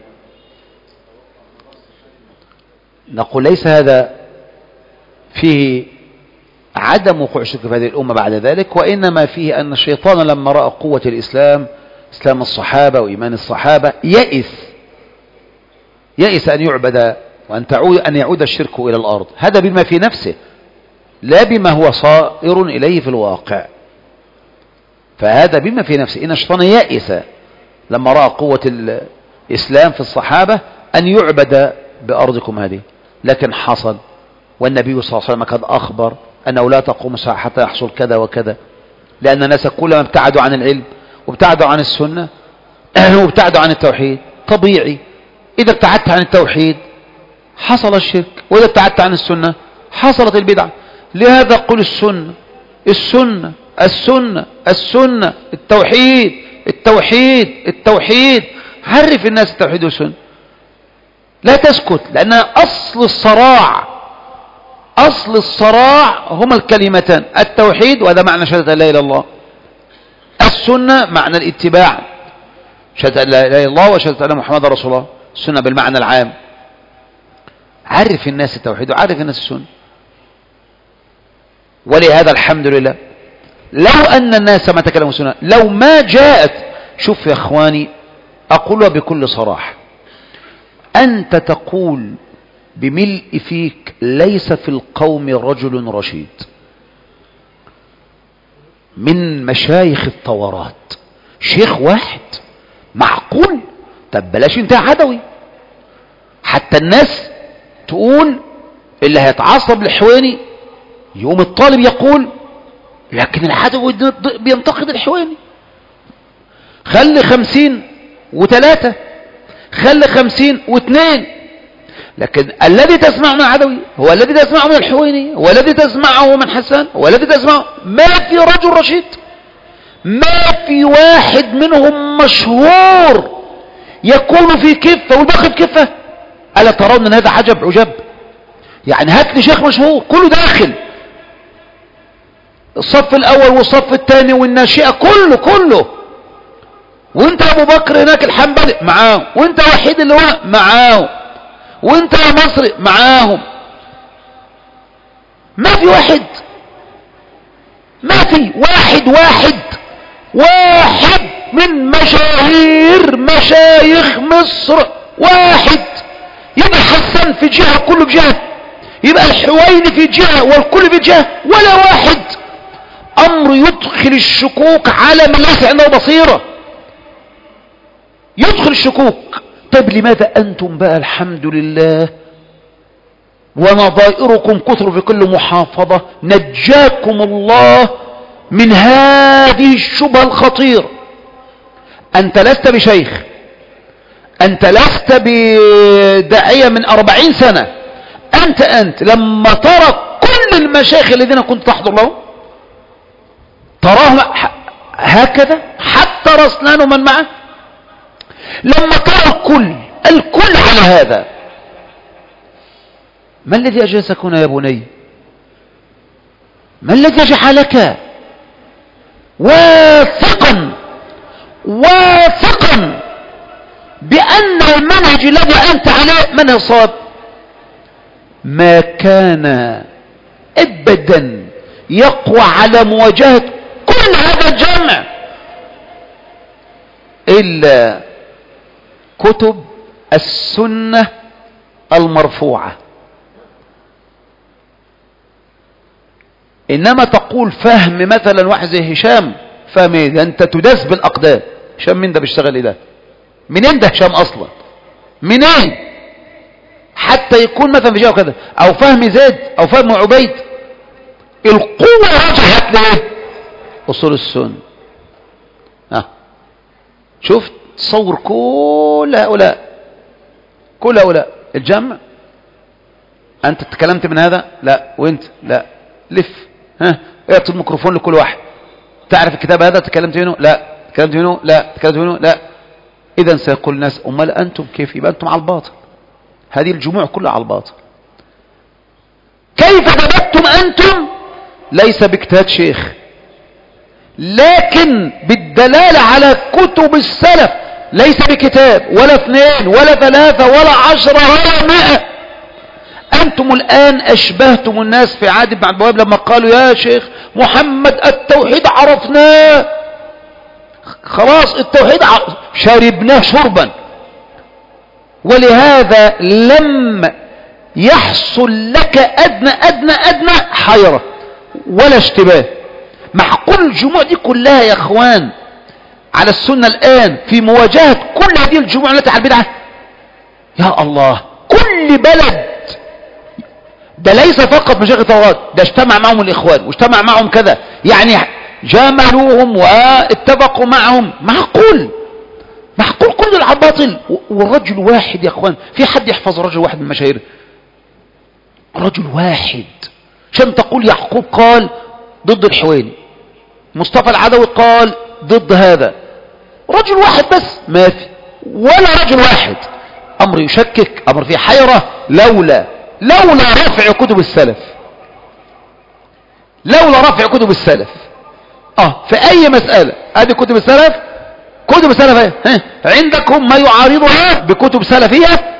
نقول ليس هذا فيه عدم وقوع الشرك في هذه الأمة بعد ذلك، وإنما فيه أن الشيطان لما رأى قوة الإسلام إسلام الصحابة وإيمان الصحابة يئس يئس أن يعبد وأن تعود أن يعود الشرك إلى الأرض. هذا بما في نفسه لا بما هو صائر إليه في الواقع، فهذا بما في نفسه. إن الشيطان يئس لما رأى قوة الإسلام في الصحابة أن يعبد بأرضكم هذه، لكن حصل، والنبي صلى الله عليه وسلم قد أخبر أنه لا تقوم الساعة حتى يحصل كذا وكذا، لأن الناس كلما ابتعدوا عن العلم وابتعدوا عن السنة وابتعدوا عن التوحيد طبيعي إذا ابتعدت عن التوحيد حصل الشرك، وإذا ابتعدت عن السنة حصلت البدعة. لهذا قل السنة السنة السنة السنة التوحيد التوحيد التوحيد، عرف الناس التوحيد والسنة، لا تسكت، لأنها أصل الصراع. أصل الصراع هما الكلمتان: التوحيد، وهذا معنى شهادة لا إله إلا الله، السنة معنى الاتباع، شهادة لا إله إلا الله وشهادة أن محمد رسول الله، السنة بالمعنى العام. عرف الناس التوحيد وعرف الناس السنة. ولهذا الحمد لله لو أن الناس ما تكلموا السنة، لو ما جاءت، شوف يا أخواني أقولها بكل صراحة، أنت تقول بملء فيك: ليس في القوم رجل رشيد، من مشايخ الثورات شيخ واحد معقول؟ طب بلاش انت عدوي، حتى الناس تقول اللي هيتعصب للحويني يقوم الطالب يقول لكن العدوي بينتقد الحويني. خلي خمسين وثلاثة، خلي خمسين واثنين، لكن الذي تسمع من عدوي هو الذي تسمعه من الحويني، هو الذي تسمعه من حسان، هو الذي تسمعه. ما في رجل رشيد، ما في واحد منهم مشهور يكون في كفة والباقي في كفة. ألا ترون أن هذا عجب عجب؟ يعني هات لي شيخ مشهور كله داخل الصف الأول والصف الثاني والناشئة كله كله، وانت أبو بكر هناك الحنبلي معاه، وانت وحيد اللي هو معاه، وانت يا مصري معاهم. ما في واحد، ما في واحد واحد واحد من مشاهير مشايخ مصر واحد. يبقى حسن في جهة كله بجهة، يبقى الحويني في جهة والكل في جهة، ولا واحد. أمر يدخل الشكوك على من ليس عنده بصيرة، يدخل الشكوك. طيب لماذا أنتم بقى الحمد لله ونظائركم كثر في كل محافظة نجاكم الله من هذه الشبهة الخطيرة؟ أنت لست بشيخ، أنت لست بداعية من أربعين سنة، أنت أنت لما ترى كل المشايخ الذين كنت تحضر لهم تراهم هكذا حتى رسلان ومن معه، لما ترى الكل الكل على هذا، ما الذي أجلسك هنا يا بني؟ ما الذي جعلك واثقا واثقا بأن المنهج الذي أنت عليه منهج صواب؟ ما كان أبدا يقوى على مواجهة كل هذا الجمع إلا كتب السنة المرفوعة. إنما تقول فهم مثلا واحد زي هشام، فهم ايه ده؟ انت تداس بالأقدام. هشام مين ده؟ بيشتغل ايه ده؟ منين ده هشام اصلا؟ منين؟ حتى يكون مثلا في جهه كده، او فهم زيد او فهم عبيد. القوة رجحت ليه؟ اصول السنة. ها شفت؟ تصور كل هؤلاء كل هؤلاء الجمع. انت تكلمت من هذا؟ لا. وانت؟ لا. لف، ها اعطي الميكروفون لكل واحد. تعرف الكتاب هذا؟ تكلمت منه؟ لا. تكلمت منه؟ لا. تكلمت منه؟ لا. اذا سيقول الناس امال انتم كيف؟ يبقى انتم على الباطل. هذه الجموع كلها على الباطل. كيف ثبتتم انتم؟ ليس باجتهاد شيخ، لكن بالدلالة على كتب السلف. ليس بكتاب ولا اثنين ولا ثلاثة ولا عشرة ولا مئة. أنتم الآن أشبهتم الناس في عهد بن عبد الوهاب لما قالوا يا شيخ محمد التوحيد عرفناه، خلاص التوحيد شربناه شربا. ولهذا لم يحصل لك أدنى أدنى أدنى حيرة ولا اشتباه. معقول الجموع دي كلها يا اخوان على السنة الآن في مواجهة كل هذه الجموع التي على البدعة؟ يا الله، كل بلد ده ليس فقط مشايخ التوراة، ده اجتمع معهم الإخوان واجتمع معهم كذا، يعني جاملوهم واتفقوا معهم. معقول معقول كل العباطل والرجل واحد يا اخوان. في حد يحفظ رجل واحد من المشاهير؟ رجل واحد. عشان تقول يعقوب قال ضد الحويني، مصطفى العدوي قال ضد هذا، رجل واحد بس ما في ولا رجل واحد. امر يشكك، امر فيه حيرة. لولا لولا رفع كتب السلف، لولا رفع كتب السلف اه في اي مسألة. ادي كتب السلف، كتب السلف ايه؟ ها عندكم ما يعارضها بكتب سلفية؟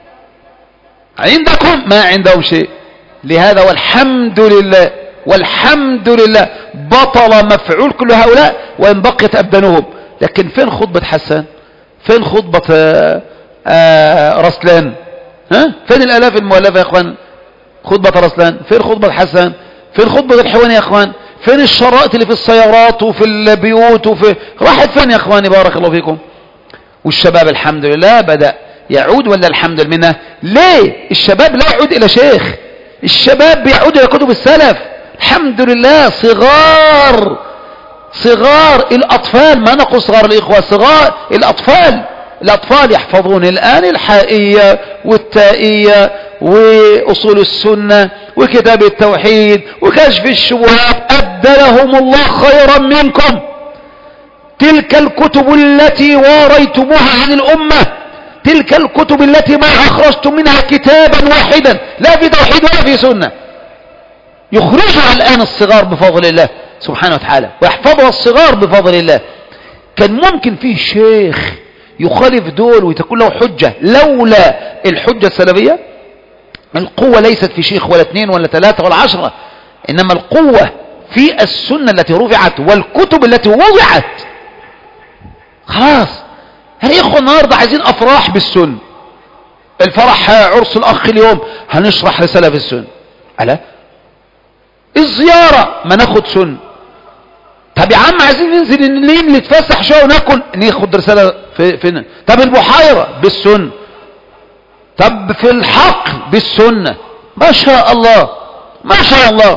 عندكم ما عندهم شيء. لهذا والحمد لله والحمد لله بطل مفعول كل هؤلاء وان بقيت ابدانهم. لكن فين خطبة حسان؟ فين خطبة آآ آآ رسلان؟ ها فين الالاف المؤلفة يا اخوان؟ خطبة رسلان. فين خطبة حسان؟ فين خطبة الحواني يا اخوان؟ فين الشرائط اللي في السيارات وفي البيوت وفي راحت فين يا اخواني؟ بارك الله فيكم. والشباب الحمد لله بدأ يعود، ولا الحمد لله؟ ليه الشباب لا يعود الى شيخ؟ الشباب بيعود الى كتب السلف الحمد لله. صغار صغار الأطفال، ما نقول صغار الإخوة، صغار الأطفال الأطفال يحفظون الآن الحائية والتائية وأصول السنة وكتاب التوحيد وكشف الشبهات. أبدلهم الله خيرا منكم. تلك الكتب التي واريتموها عن الأمة، تلك الكتب التي ما أخرجتم منها كتابا واحدا لا في توحيد ولا في سنة، يخرجها الآن الصغار بفضل الله سبحانه وتعالى، ويحفظها الصغار بفضل الله. كان ممكن فيه شيخ يخالف دول وتكون له حجة لولا الحجة السلفية. القوة ليست في شيخ ولا اثنين ولا ثلاثة ولا عشرة، إنما القوة في السنة التي رفعت والكتب التي وضعت. خلاص الإخوة النهاردة عايزين أفراح بالسنة. الفرح عرس الأخ اليوم هنشرح رسالة في السنة. ألا الزيارة ما ناخد سنة. طب يا عم عايزين ننزل الليل نتفسح شوية وناكل، ناخد رسالة في فين؟ طب البحيرة بالسنة، طب في الحقل بالسنة. ما شاء الله ما شاء الله.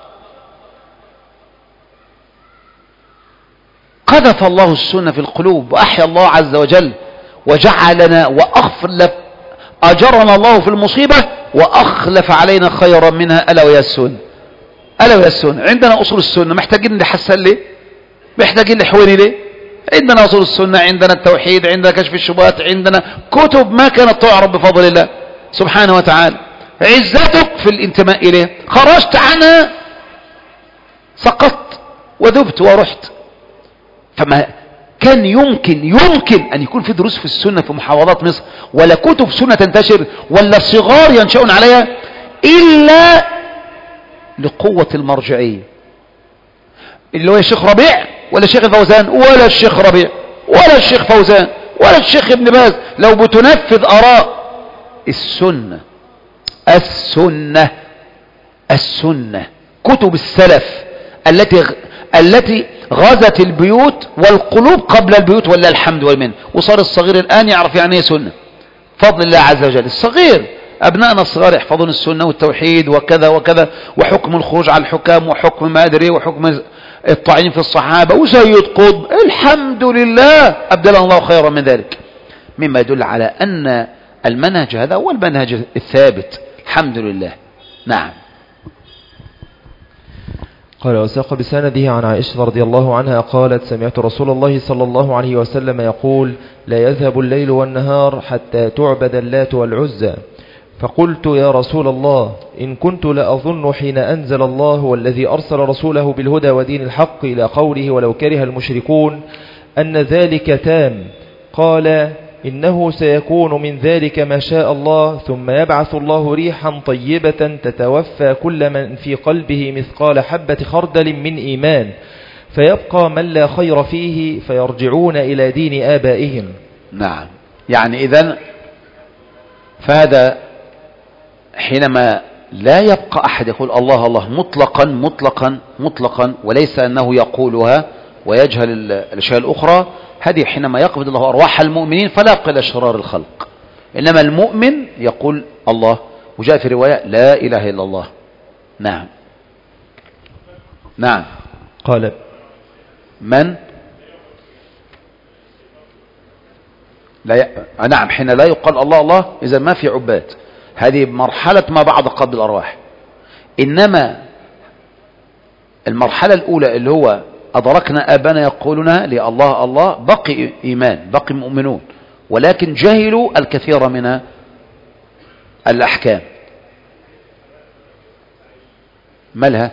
قذف الله السنة في القلوب وأحيا الله عز وجل وجعلنا وأخلف أجرنا الله في المصيبة وأخلف علينا خيرا منها ألا ويا السنة. ألا ويا السنة. عندنا أصول السنة، محتاجين لحسن ليه؟ محتاجين لحويني ليه؟ عندنا أصول السنة، عندنا التوحيد، عندنا كشف الشبهات، عندنا كتب ما كانت تعرف بفضل الله سبحانه وتعالى. عزتك في الانتماء إليه، خرجت عنها سقطت وذبت ورحت. فما كان يمكن يمكن أن يكون في دروس في السنة في محافظات مصر، ولا كتب سنة تنتشر، ولا صغار ينشأون عليها، إلا لقوة المرجعية اللي هو الشيخ ربيع ولا الشيخ فوزان ولا الشيخ ربيع ولا الشيخ فوزان ولا الشيخ ابن باز. لو بتنفذ آراء السنة السنة السنة كتب السلف التي التي غزت البيوت والقلوب قبل البيوت، ولا الحمد والمنه. وصار الصغير الآن يعرف يعني ايه سنة فضل الله عز وجل. الصغير أبنائنا الصغار يحفظون السنة والتوحيد وكذا وكذا، وحكم الخروج على الحكام، وحكم ما أدري، وحكم الطعين في الصحابة، وسيد قطب. الحمد لله أبدلنا الله خيرا من ذلك، مما يدل على أن المنهج هذا هو المنهج الثابت الحمد لله. نعم. قال وساق بسنده عن عائشة رضي الله عنها قالت سمعت رسول الله صلى الله عليه وسلم يقول لا يذهب الليل والنهار حتى تعبد اللات والعزى. فقلت يا رسول الله إن كنت لأظن حين أنزل الله والذي أرسل رسوله بالهدى ودين الحق إلى قوله ولو كره المشركون أن ذلك تام. قال إنه سيكون من ذلك ما شاء الله ثم يبعث الله ريحا طيبة تتوفى كل من في قلبه مثقال حبة خردل من إيمان فيبقى من لا خير فيه فيرجعون إلى دين آبائهم. نعم. يعني إذن فهذا حينما لا يبقى أحد يقول الله الله مطلقا مطلقا مطلقا وليس أنه يقولها ويجهل الأشياء الأخرى، هذه حينما يقبض الله أرواح المؤمنين فلا يبقى شرار الخلق. إنما المؤمن يقول الله، وجاء في رواية لا إله إلا الله. نعم. نعم. قال من لا ي... نعم حين لا يقال الله الله إذا ما في عباد، هذه مرحلة ما بعد قبض الأرواح. إنما المرحلة الأولى اللي هو أدركنا آبانا يقولونها لله الله بقي إيمان، بقي مؤمنون، ولكن جهلوا الكثير من الأحكام. مالها؟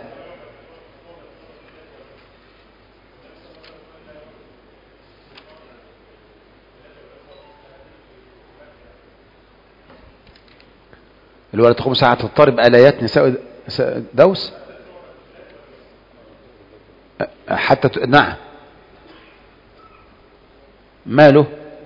الولد تقوم ساعة الطرب آليات نساء دوس حتى ت... نعم. ماله؟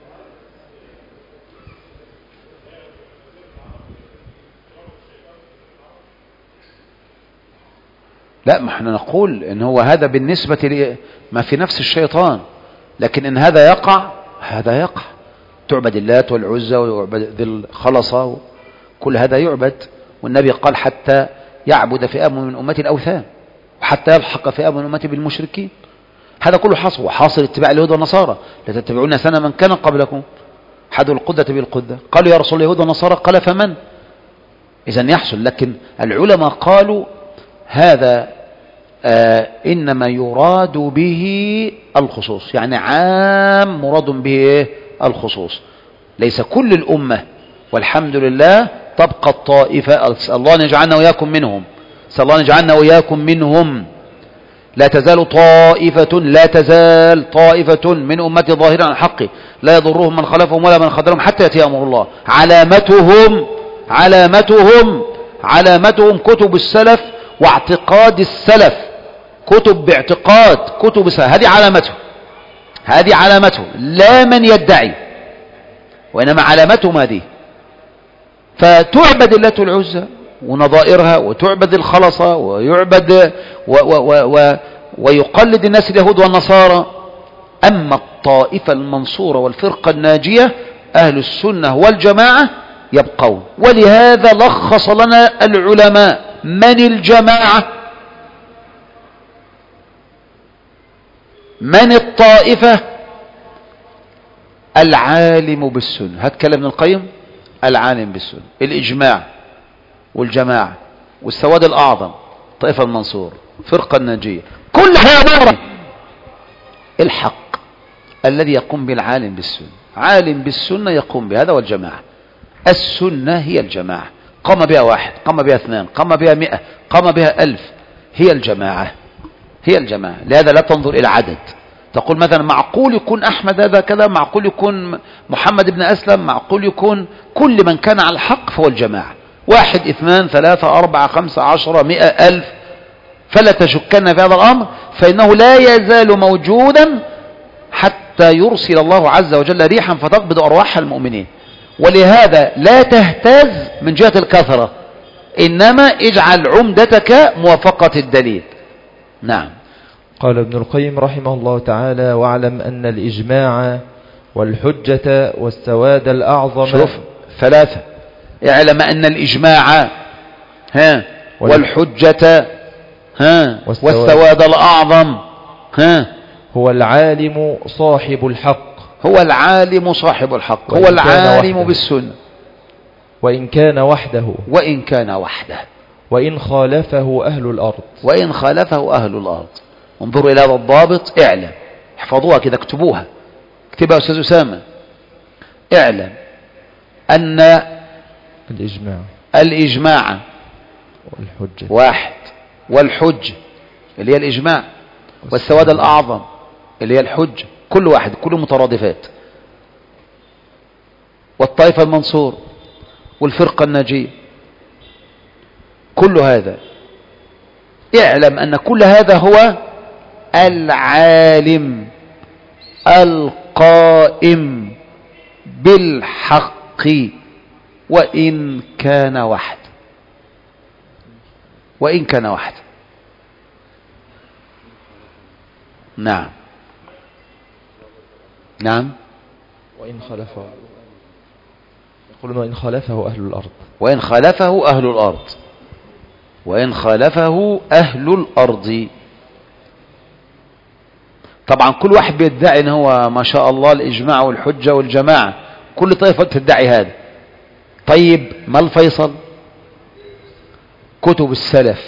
لا، ما احنا نقول ان هو هذا بالنسبة لي ما في نفس الشيطان، لكن ان هذا يقع هذا يقع. تعبد اللات والعزى ويعبد ذي الخلصة، كل هذا يعبد. والنبي قال حتى يعبد فئام من أمتي الأوثان، وحتى يلحق فئام من أمتي بالمشركين. هذا كله حاصل، وحاصل اتباع اليهود والنصارى. لتتبعون سنة من كان قبلكم حدوا القدة بالقدة. قالوا يا رسول الله اليهود والنصارى، قال فمن؟ إذن يحصل. لكن العلماء قالوا هذا آه إنما يراد به الخصوص، يعني عام مراد به الخصوص، ليس كل الأمة. والحمد لله تبقى الطائفة، الله نجعلنا وإياكم منهم، سأل الله نجعلنا وإياكم منهم. لا تزال طائفة لا تزال طائفة من أمتي ظاهرا عن الحق لا يضرهم من خلفهم ولا من خذلهم حتى يأتي أمر الله. علامتهم علامتهم علامتهم كتب السلف واعتقاد السلف، كتب باعتقاد كتب السلف، هذه علامته، هذه علامته، لا من يدعي، وإنما علامتهم هذه. فتعبد اللات والعزى ونظائرها، وتعبد الخلصة، ويعبد و و و و ويقلد الناس اليهود والنصارى. أما الطائفة المنصورة والفرقة الناجية أهل السنة والجماعة يبقون. ولهذا لخص لنا العلماء من الجماعة، من الطائفة، العالم بالسنة. هات كلام ابن القيم، العالم بالسنة، الإجماع والجماعة والسواد الأعظم، طائفة المنصور، فرقة الناجية، كل هذا الحق الذي يقوم بالعالم بالسنة. عالم بالسنة يقوم بهذا، والجماعة السنة هي الجماعة، قام بها واحد، قام بها اثنان، قام بها مئة، قام بها ألف، هي الجماعة، هي الجماعة. لهذا لا تنظر إلى عدد، تقول مثلا معقول يكون أحمد هذا كذا، معقول يكون محمد بن أسلم، معقول يكون كل من كان على الحق، فهو الجماعة. واحد اثنان ثلاثة أربعة خمسة عشرة مئة ألف، فلا تشكن في هذا الأمر، فإنه لا يزال موجودا حتى يرسل الله عز وجل ريحا فتقبض أرواح المؤمنين. ولهذا لا تهتز من جهة الكثرة، إنما اجعل عمدتك موافقة الدليل. نعم. قال ابن القيم رحمه الله تعالى: واعلم أن الإجماع والحجة والسواد الأعظم. شوف ثلاثة: اعلم أن الإجماع ها والحجة ها والسواد الأعظم ها هو العالم صاحب الحق. هو العالم صاحب الحق، هو العالم بالسنة، وإن كان وحده وإن كان وحده وإن خالفه أهل الأرض وإن خالفه أهل الأرض. انظروا إلى هذا الضابط، اعلم، احفظوها كذا، اكتبوها، اكتبها أستاذ أسامة. اعلم أن الإجماع الإجماع والحجة واحد، والحجة اللي هي الإجماع، والسواد الأعظم اللي هي الحجة، كل واحد، كل مترادفات، والطائفة المنصور والفرقة الناجية، كل هذا. اعلم أن كل هذا هو العالم القائم بالحق وإن كان وحد، وإن كان وحد. نعم نعم. وإن خالفه، يقولون وإن خالفه أهل الأرض، وإن خالفه أهل الأرض، وإن خالفه أهل الأرض. طبعا كل واحد بيدعي ان هو ما شاء الله الإجماع والحجة والجماعة، كل طائفة تدعي هذا. طيب ما الفيصل؟ كتب السلف.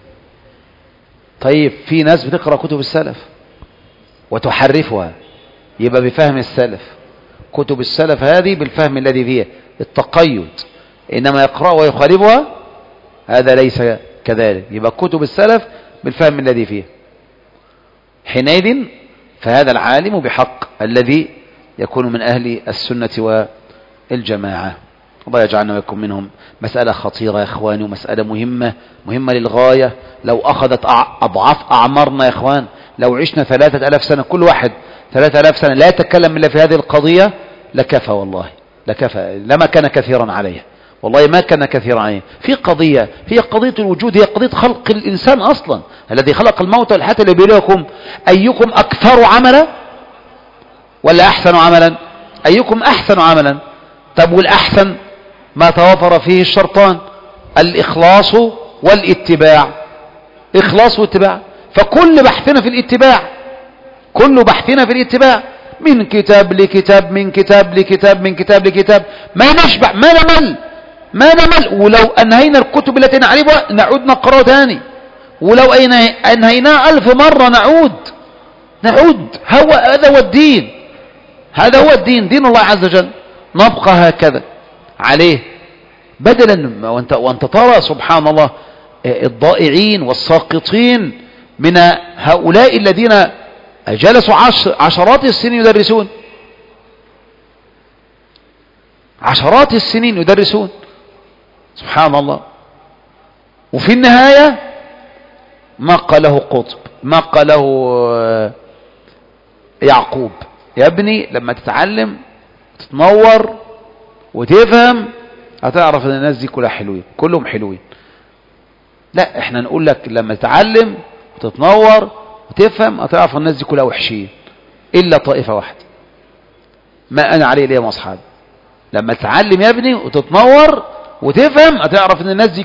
طيب في ناس بتقرأ كتب السلف وتحرفها، يبقى بفهم السلف. كتب السلف هذه بالفهم الذي فيها التقيد، إنما يقرأ ويخالفها هذا ليس كذلك، يبقى كتب السلف بالفهم الذي فيها. حينئذ فهذا العالم بحق الذي يكون من أهل السنة والجماعة. الله يجعلنا ويكون منهم. مسألة خطيرة يا إخواني، ومسألة مهمة مهمة للغاية. لو أخذت أضعاف أعمارنا يا إخوان، لو عشنا ثلاثة ألاف سنة، كل واحد ثلاثة ألاف سنة لا يتكلم إلا في هذه القضية، لكفى والله، لكفى، لما كان كثيرا عليه، والله ما كان كثيرا عليه. في قضية هي قضية الوجود، هي قضية خلق الإنسان أصلا، الذي خلق الموت والحياة ليبلوكم أيكم أكثر عملا ولا أحسن عملا. أيكم أحسن عملا. طب والأحسن ما توافر فيه الشرطان، الإخلاص والاتباع. إخلاص واتباع. فكل بحثنا في الاتباع، كل بحثنا في الاتباع، من كتاب لكتاب، من كتاب لكتاب، من كتاب لكتاب، ما نشبع، ما نمل، ما نمل. ولو أنهينا الكتب التي نعرفها نعود نقرأ ثاني، ولو أنهيناها ألف مرة نعود نعود هو هذا هو الدين، هذا هو الدين، دين الله عز وجل. نبقى هكذا عليه، بدلا وانت, وانت ترى سبحان الله الضائعين والساقطين من هؤلاء الذين جلسوا عشرات السنين يدرسون، عشرات السنين يدرسون، سبحان الله. وفي النهاية ما قاله قطب، ما قاله يعقوب: يا ابني لما تتعلم تتنور وتفهم هتعرف ان الناس دي كلها حلوين، كلهم حلوين. لا، احنا نقول لك لما تتعلم وتتنور وتفهم هتعرف الناس دي كلها وحشين الا طائفة واحدة، ما انا عليه اليوم واصحابي. لما تتعلم يا ابني وتتنور وتفهم هتعرف ان الناس دي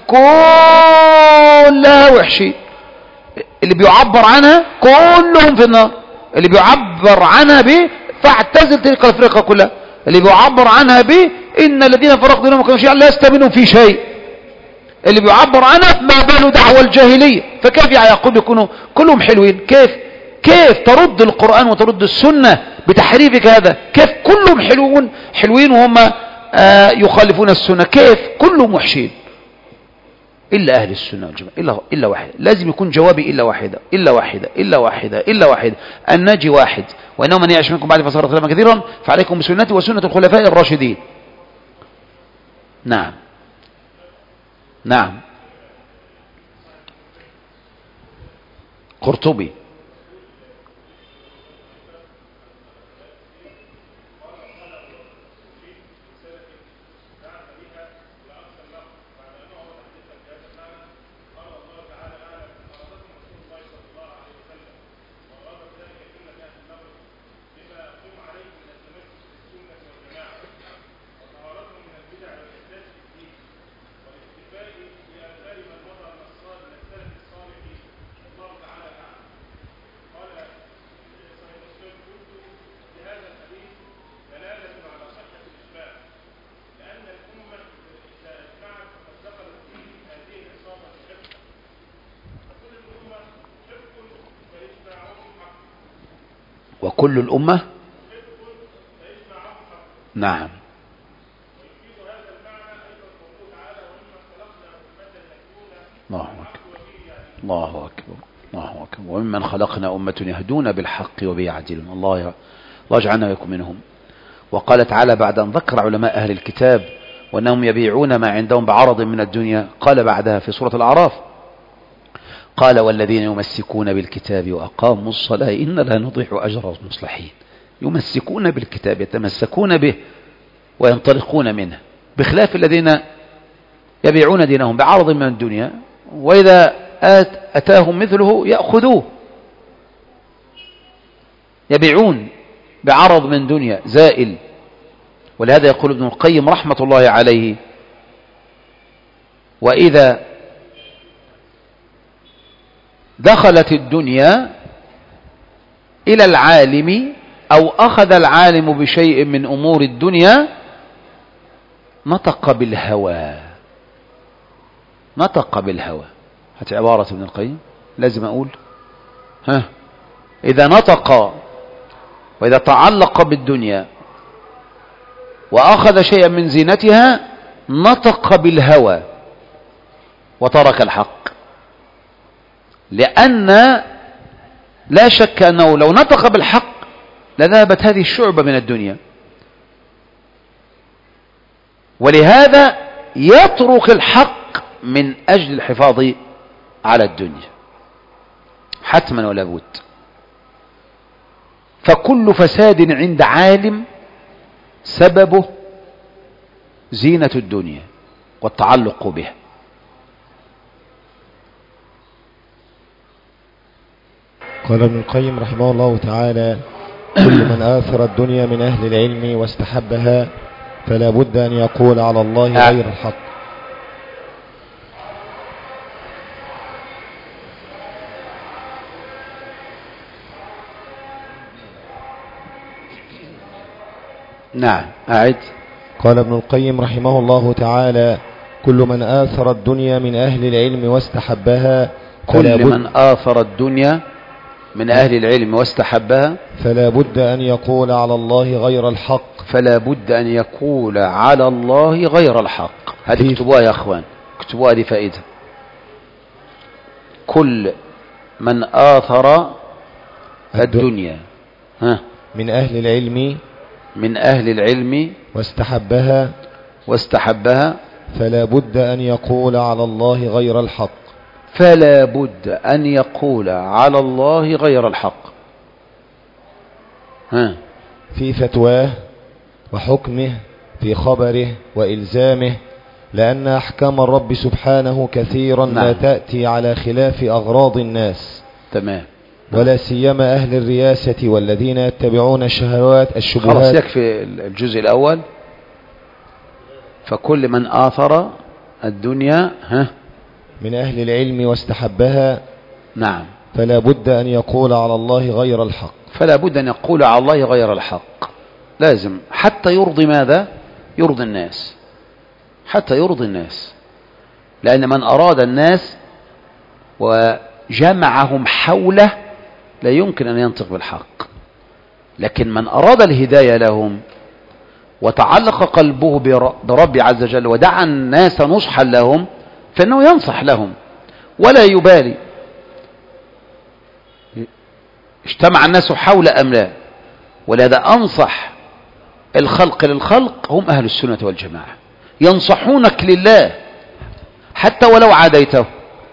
كلها وحشين، اللي بيعبر عنها كلهم في النار، اللي بيعبر عنها به فاعتزل تلك الفرقة كلها، اللي بيعبر عنها به إن الذين فرقوا دينهم كانوا شيعا لا يستمنون في شيء، اللي بيعبر عنها ما باله دعوة الجاهلية. فكيف يا يعقوب يكونوا كلهم حلوين؟ كيف كيف ترد القرآن وترد السنة بتحريفك هذا؟ كيف كلهم حلوين حلوين وهم آه يخالفون السنة؟ كيف كلهم وحشين إلا أهل السنة والجماعة؟ إلا إلا واحد، لازم يكون جوابي إلا واحدة إلا واحدة إلا واحدة إلا واحدة، الناجي واحد. وإنه من يعش منكم بعد فصار اختلافا كثيرا فعليكم بسنتي وسنة الخلفاء الراشدين. نعم نعم. قرطبي وكل الأمة. نعم. الله أكبر الله أكبر الله أكبر. وممن خلقنا أمة يهدون بالحق وبه يعدلون. الله الله يجعلنا ويكون منهم. وقال تعالى بعد أن ذكر علماء أهل الكتاب وأنهم يبيعون ما عندهم بعرض من الدنيا، قال بعدها في سورة الأعراف قال والذين يمسكون بالكتاب وأقاموا الصلاة إن لا نضيع أجر المصلحين. يمسكون بالكتاب، يتمسكون به وينطلقون منه، بخلاف الذين يبيعون دينهم بعرض من الدنيا، وإذا أتاهم مثله يأخذوه. يبيعون بعرض من دنيا زائل. ولهذا يقول ابن القيم رحمة الله عليه وإذا دخلت الدنيا إلى العالم أو أخذ العالم بشيء من أمور الدنيا نطق بالهوى. نطق بالهوى. هات عبارة ابن القيم لازم أقول ها إذا نطق وإذا تعلق بالدنيا وأخذ شيئا من زينتها نطق بالهوى وترك الحق، لأن لا شك أنه لو نطق بالحق لذهبت هذه الشعبة من الدنيا. ولهذا يترك الحق من أجل الحفاظ على الدنيا حتما ولا بد. فكل فساد عند عالم سببه زينة الدنيا والتعلق بها. قال ابن القيم رحمه الله تعالى كل من آثر الدنيا من أهل العلم واستحبها فلا بد أن يقول على الله غير الحق. نعم أعد. قال ابن القيم رحمه الله تعالى كل من آثر الدنيا من أهل العلم واستحبها كل من آثر الدنيا من أهل العلم واستحبها فلا بد أن يقول على الله غير الحق. فلا بد أن يقول على الله غير الحق. هذه اكتبوها يا أخوان، اكتبوها، هذه فائدة. كل من آثر الدنيا ها من أهل العلم من أهل العلم واستحبها واستحبها فلا بد أن يقول على الله غير الحق. فلا بد أن يقول على الله غير الحق ها في فتواه وحكمه في خبره وإلزامه، لأن أحكام الرب سبحانه كثيرا نعم. لا تأتي على خلاف أغراض الناس. تمام. ولا سيما أهل الرياسة والذين يتبعون الشهوات الشبهات. خلاص يكفي الجزء الأول. فكل من آثر الدنيا ها من أهل العلم واستحبها نعم فلا بد أن يقول على الله غير الحق. فلا بد أن يقول على الله غير الحق، لازم حتى يرضي ماذا؟ يرضي الناس، حتى يرضي الناس. لأن من أراد الناس وجمعهم حوله لا يمكن أن ينطق بالحق. لكن من أراد الهداية لهم وتعلق قلبه برب عز وجل ودعا الناس نصحا لهم فإنه ينصح لهم ولا يبالي اجتمع الناس حول أم لا. ولهذا أنصح الخلق للخلق هم أهل السنة والجماعة، ينصحونك لله حتى ولو عاديته،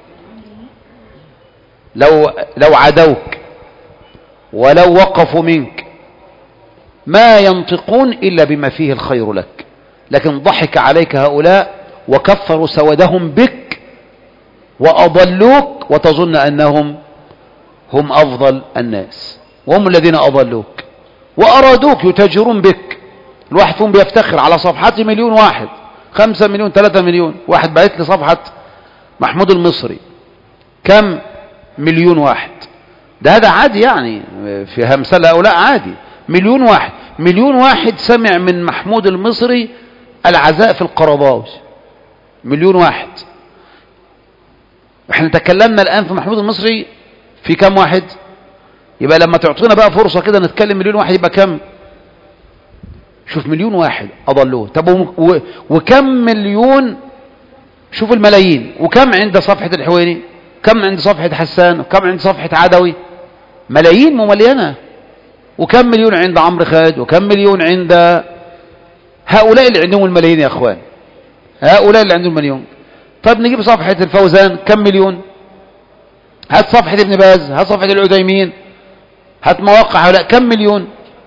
لو لو عادوك ولو وقفوا منك ما ينطقون إلا بما فيه الخير لك. لكن ضحك عليك هؤلاء وكفروا سودهم بك وأضلوك وتظن أنهم هم أفضل الناس، وهم الذين أضلوك وأرادوك يتاجرون بك. الواحد فيهم بيفتخر على صفحتي مليون واحد، خمسة مليون، ثلاثة مليون. واحد بعت لي صفحة محمود المصري كم مليون واحد. ده هذا عادي يعني، في همثال هؤلاء عادي. مليون واحد مليون واحد سمع من محمود المصري العزاء في القرضاوي. مليون واحد. احنا تكلمنا الآن في محمود المصري في كم واحد؟ يبقى لما تعطينا بقى فرصة كده نتكلم مليون واحد يبقى كم؟ شوف مليون واحد أضلوه. طب وكم مليون؟ شوف الملايين. وكم عند صفحة الحويني؟ كم عند صفحة حسان؟ وكم عند صفحة عدوي؟ ملايين مملينة. وكم مليون عند عمرو خالد؟ وكم مليون عند هؤلاء اللي عندهم الملايين يا أخوان؟ هؤلاء اللي عندهم مليون. طب نجيب صفحة الفوزان كم مليون؟ هات صفحة ابن باز، هات صفحة العثيمين، هات مواقع هؤلاء كم مليون؟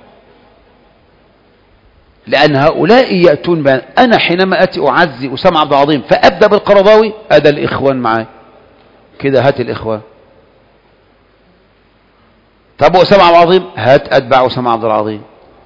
لأن هؤلاء يأتون بأن أنا حينما أتي أعزي أسامة عبد العظيم فأبدأ بالقرضاوي، أدى الإخوان معاي كده، هات الإخوان. طب أسامة عبد العظيم، هات أتبع أسامة عبد العظيم.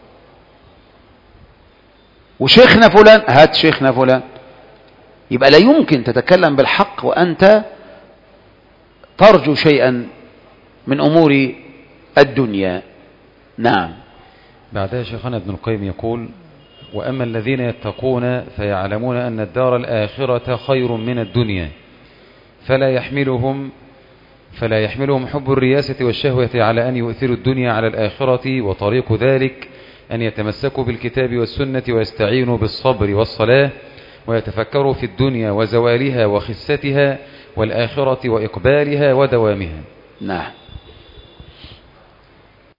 وشيخنا فلان، هات شيخنا فلان. يبقى لا يمكن تتكلم بالحق وأنت ترجو شيئا من أمور الدنيا. نعم. بعدها شيخنا ابن القيم يقول: وأما الذين يتقون فيعلمون أن الدار الآخرة خير من الدنيا، فلا يحملهم فلا يحملهم حب الرياسة والشهوة على أن يؤثروا الدنيا على الآخرة، وطريق ذلك أن يتمسكوا بالكتاب والسنة ويستعينوا بالصبر والصلاة، ويتفكروا في الدنيا وزوالها وخستها، والآخرة وإقبالها ودوامها. نعم.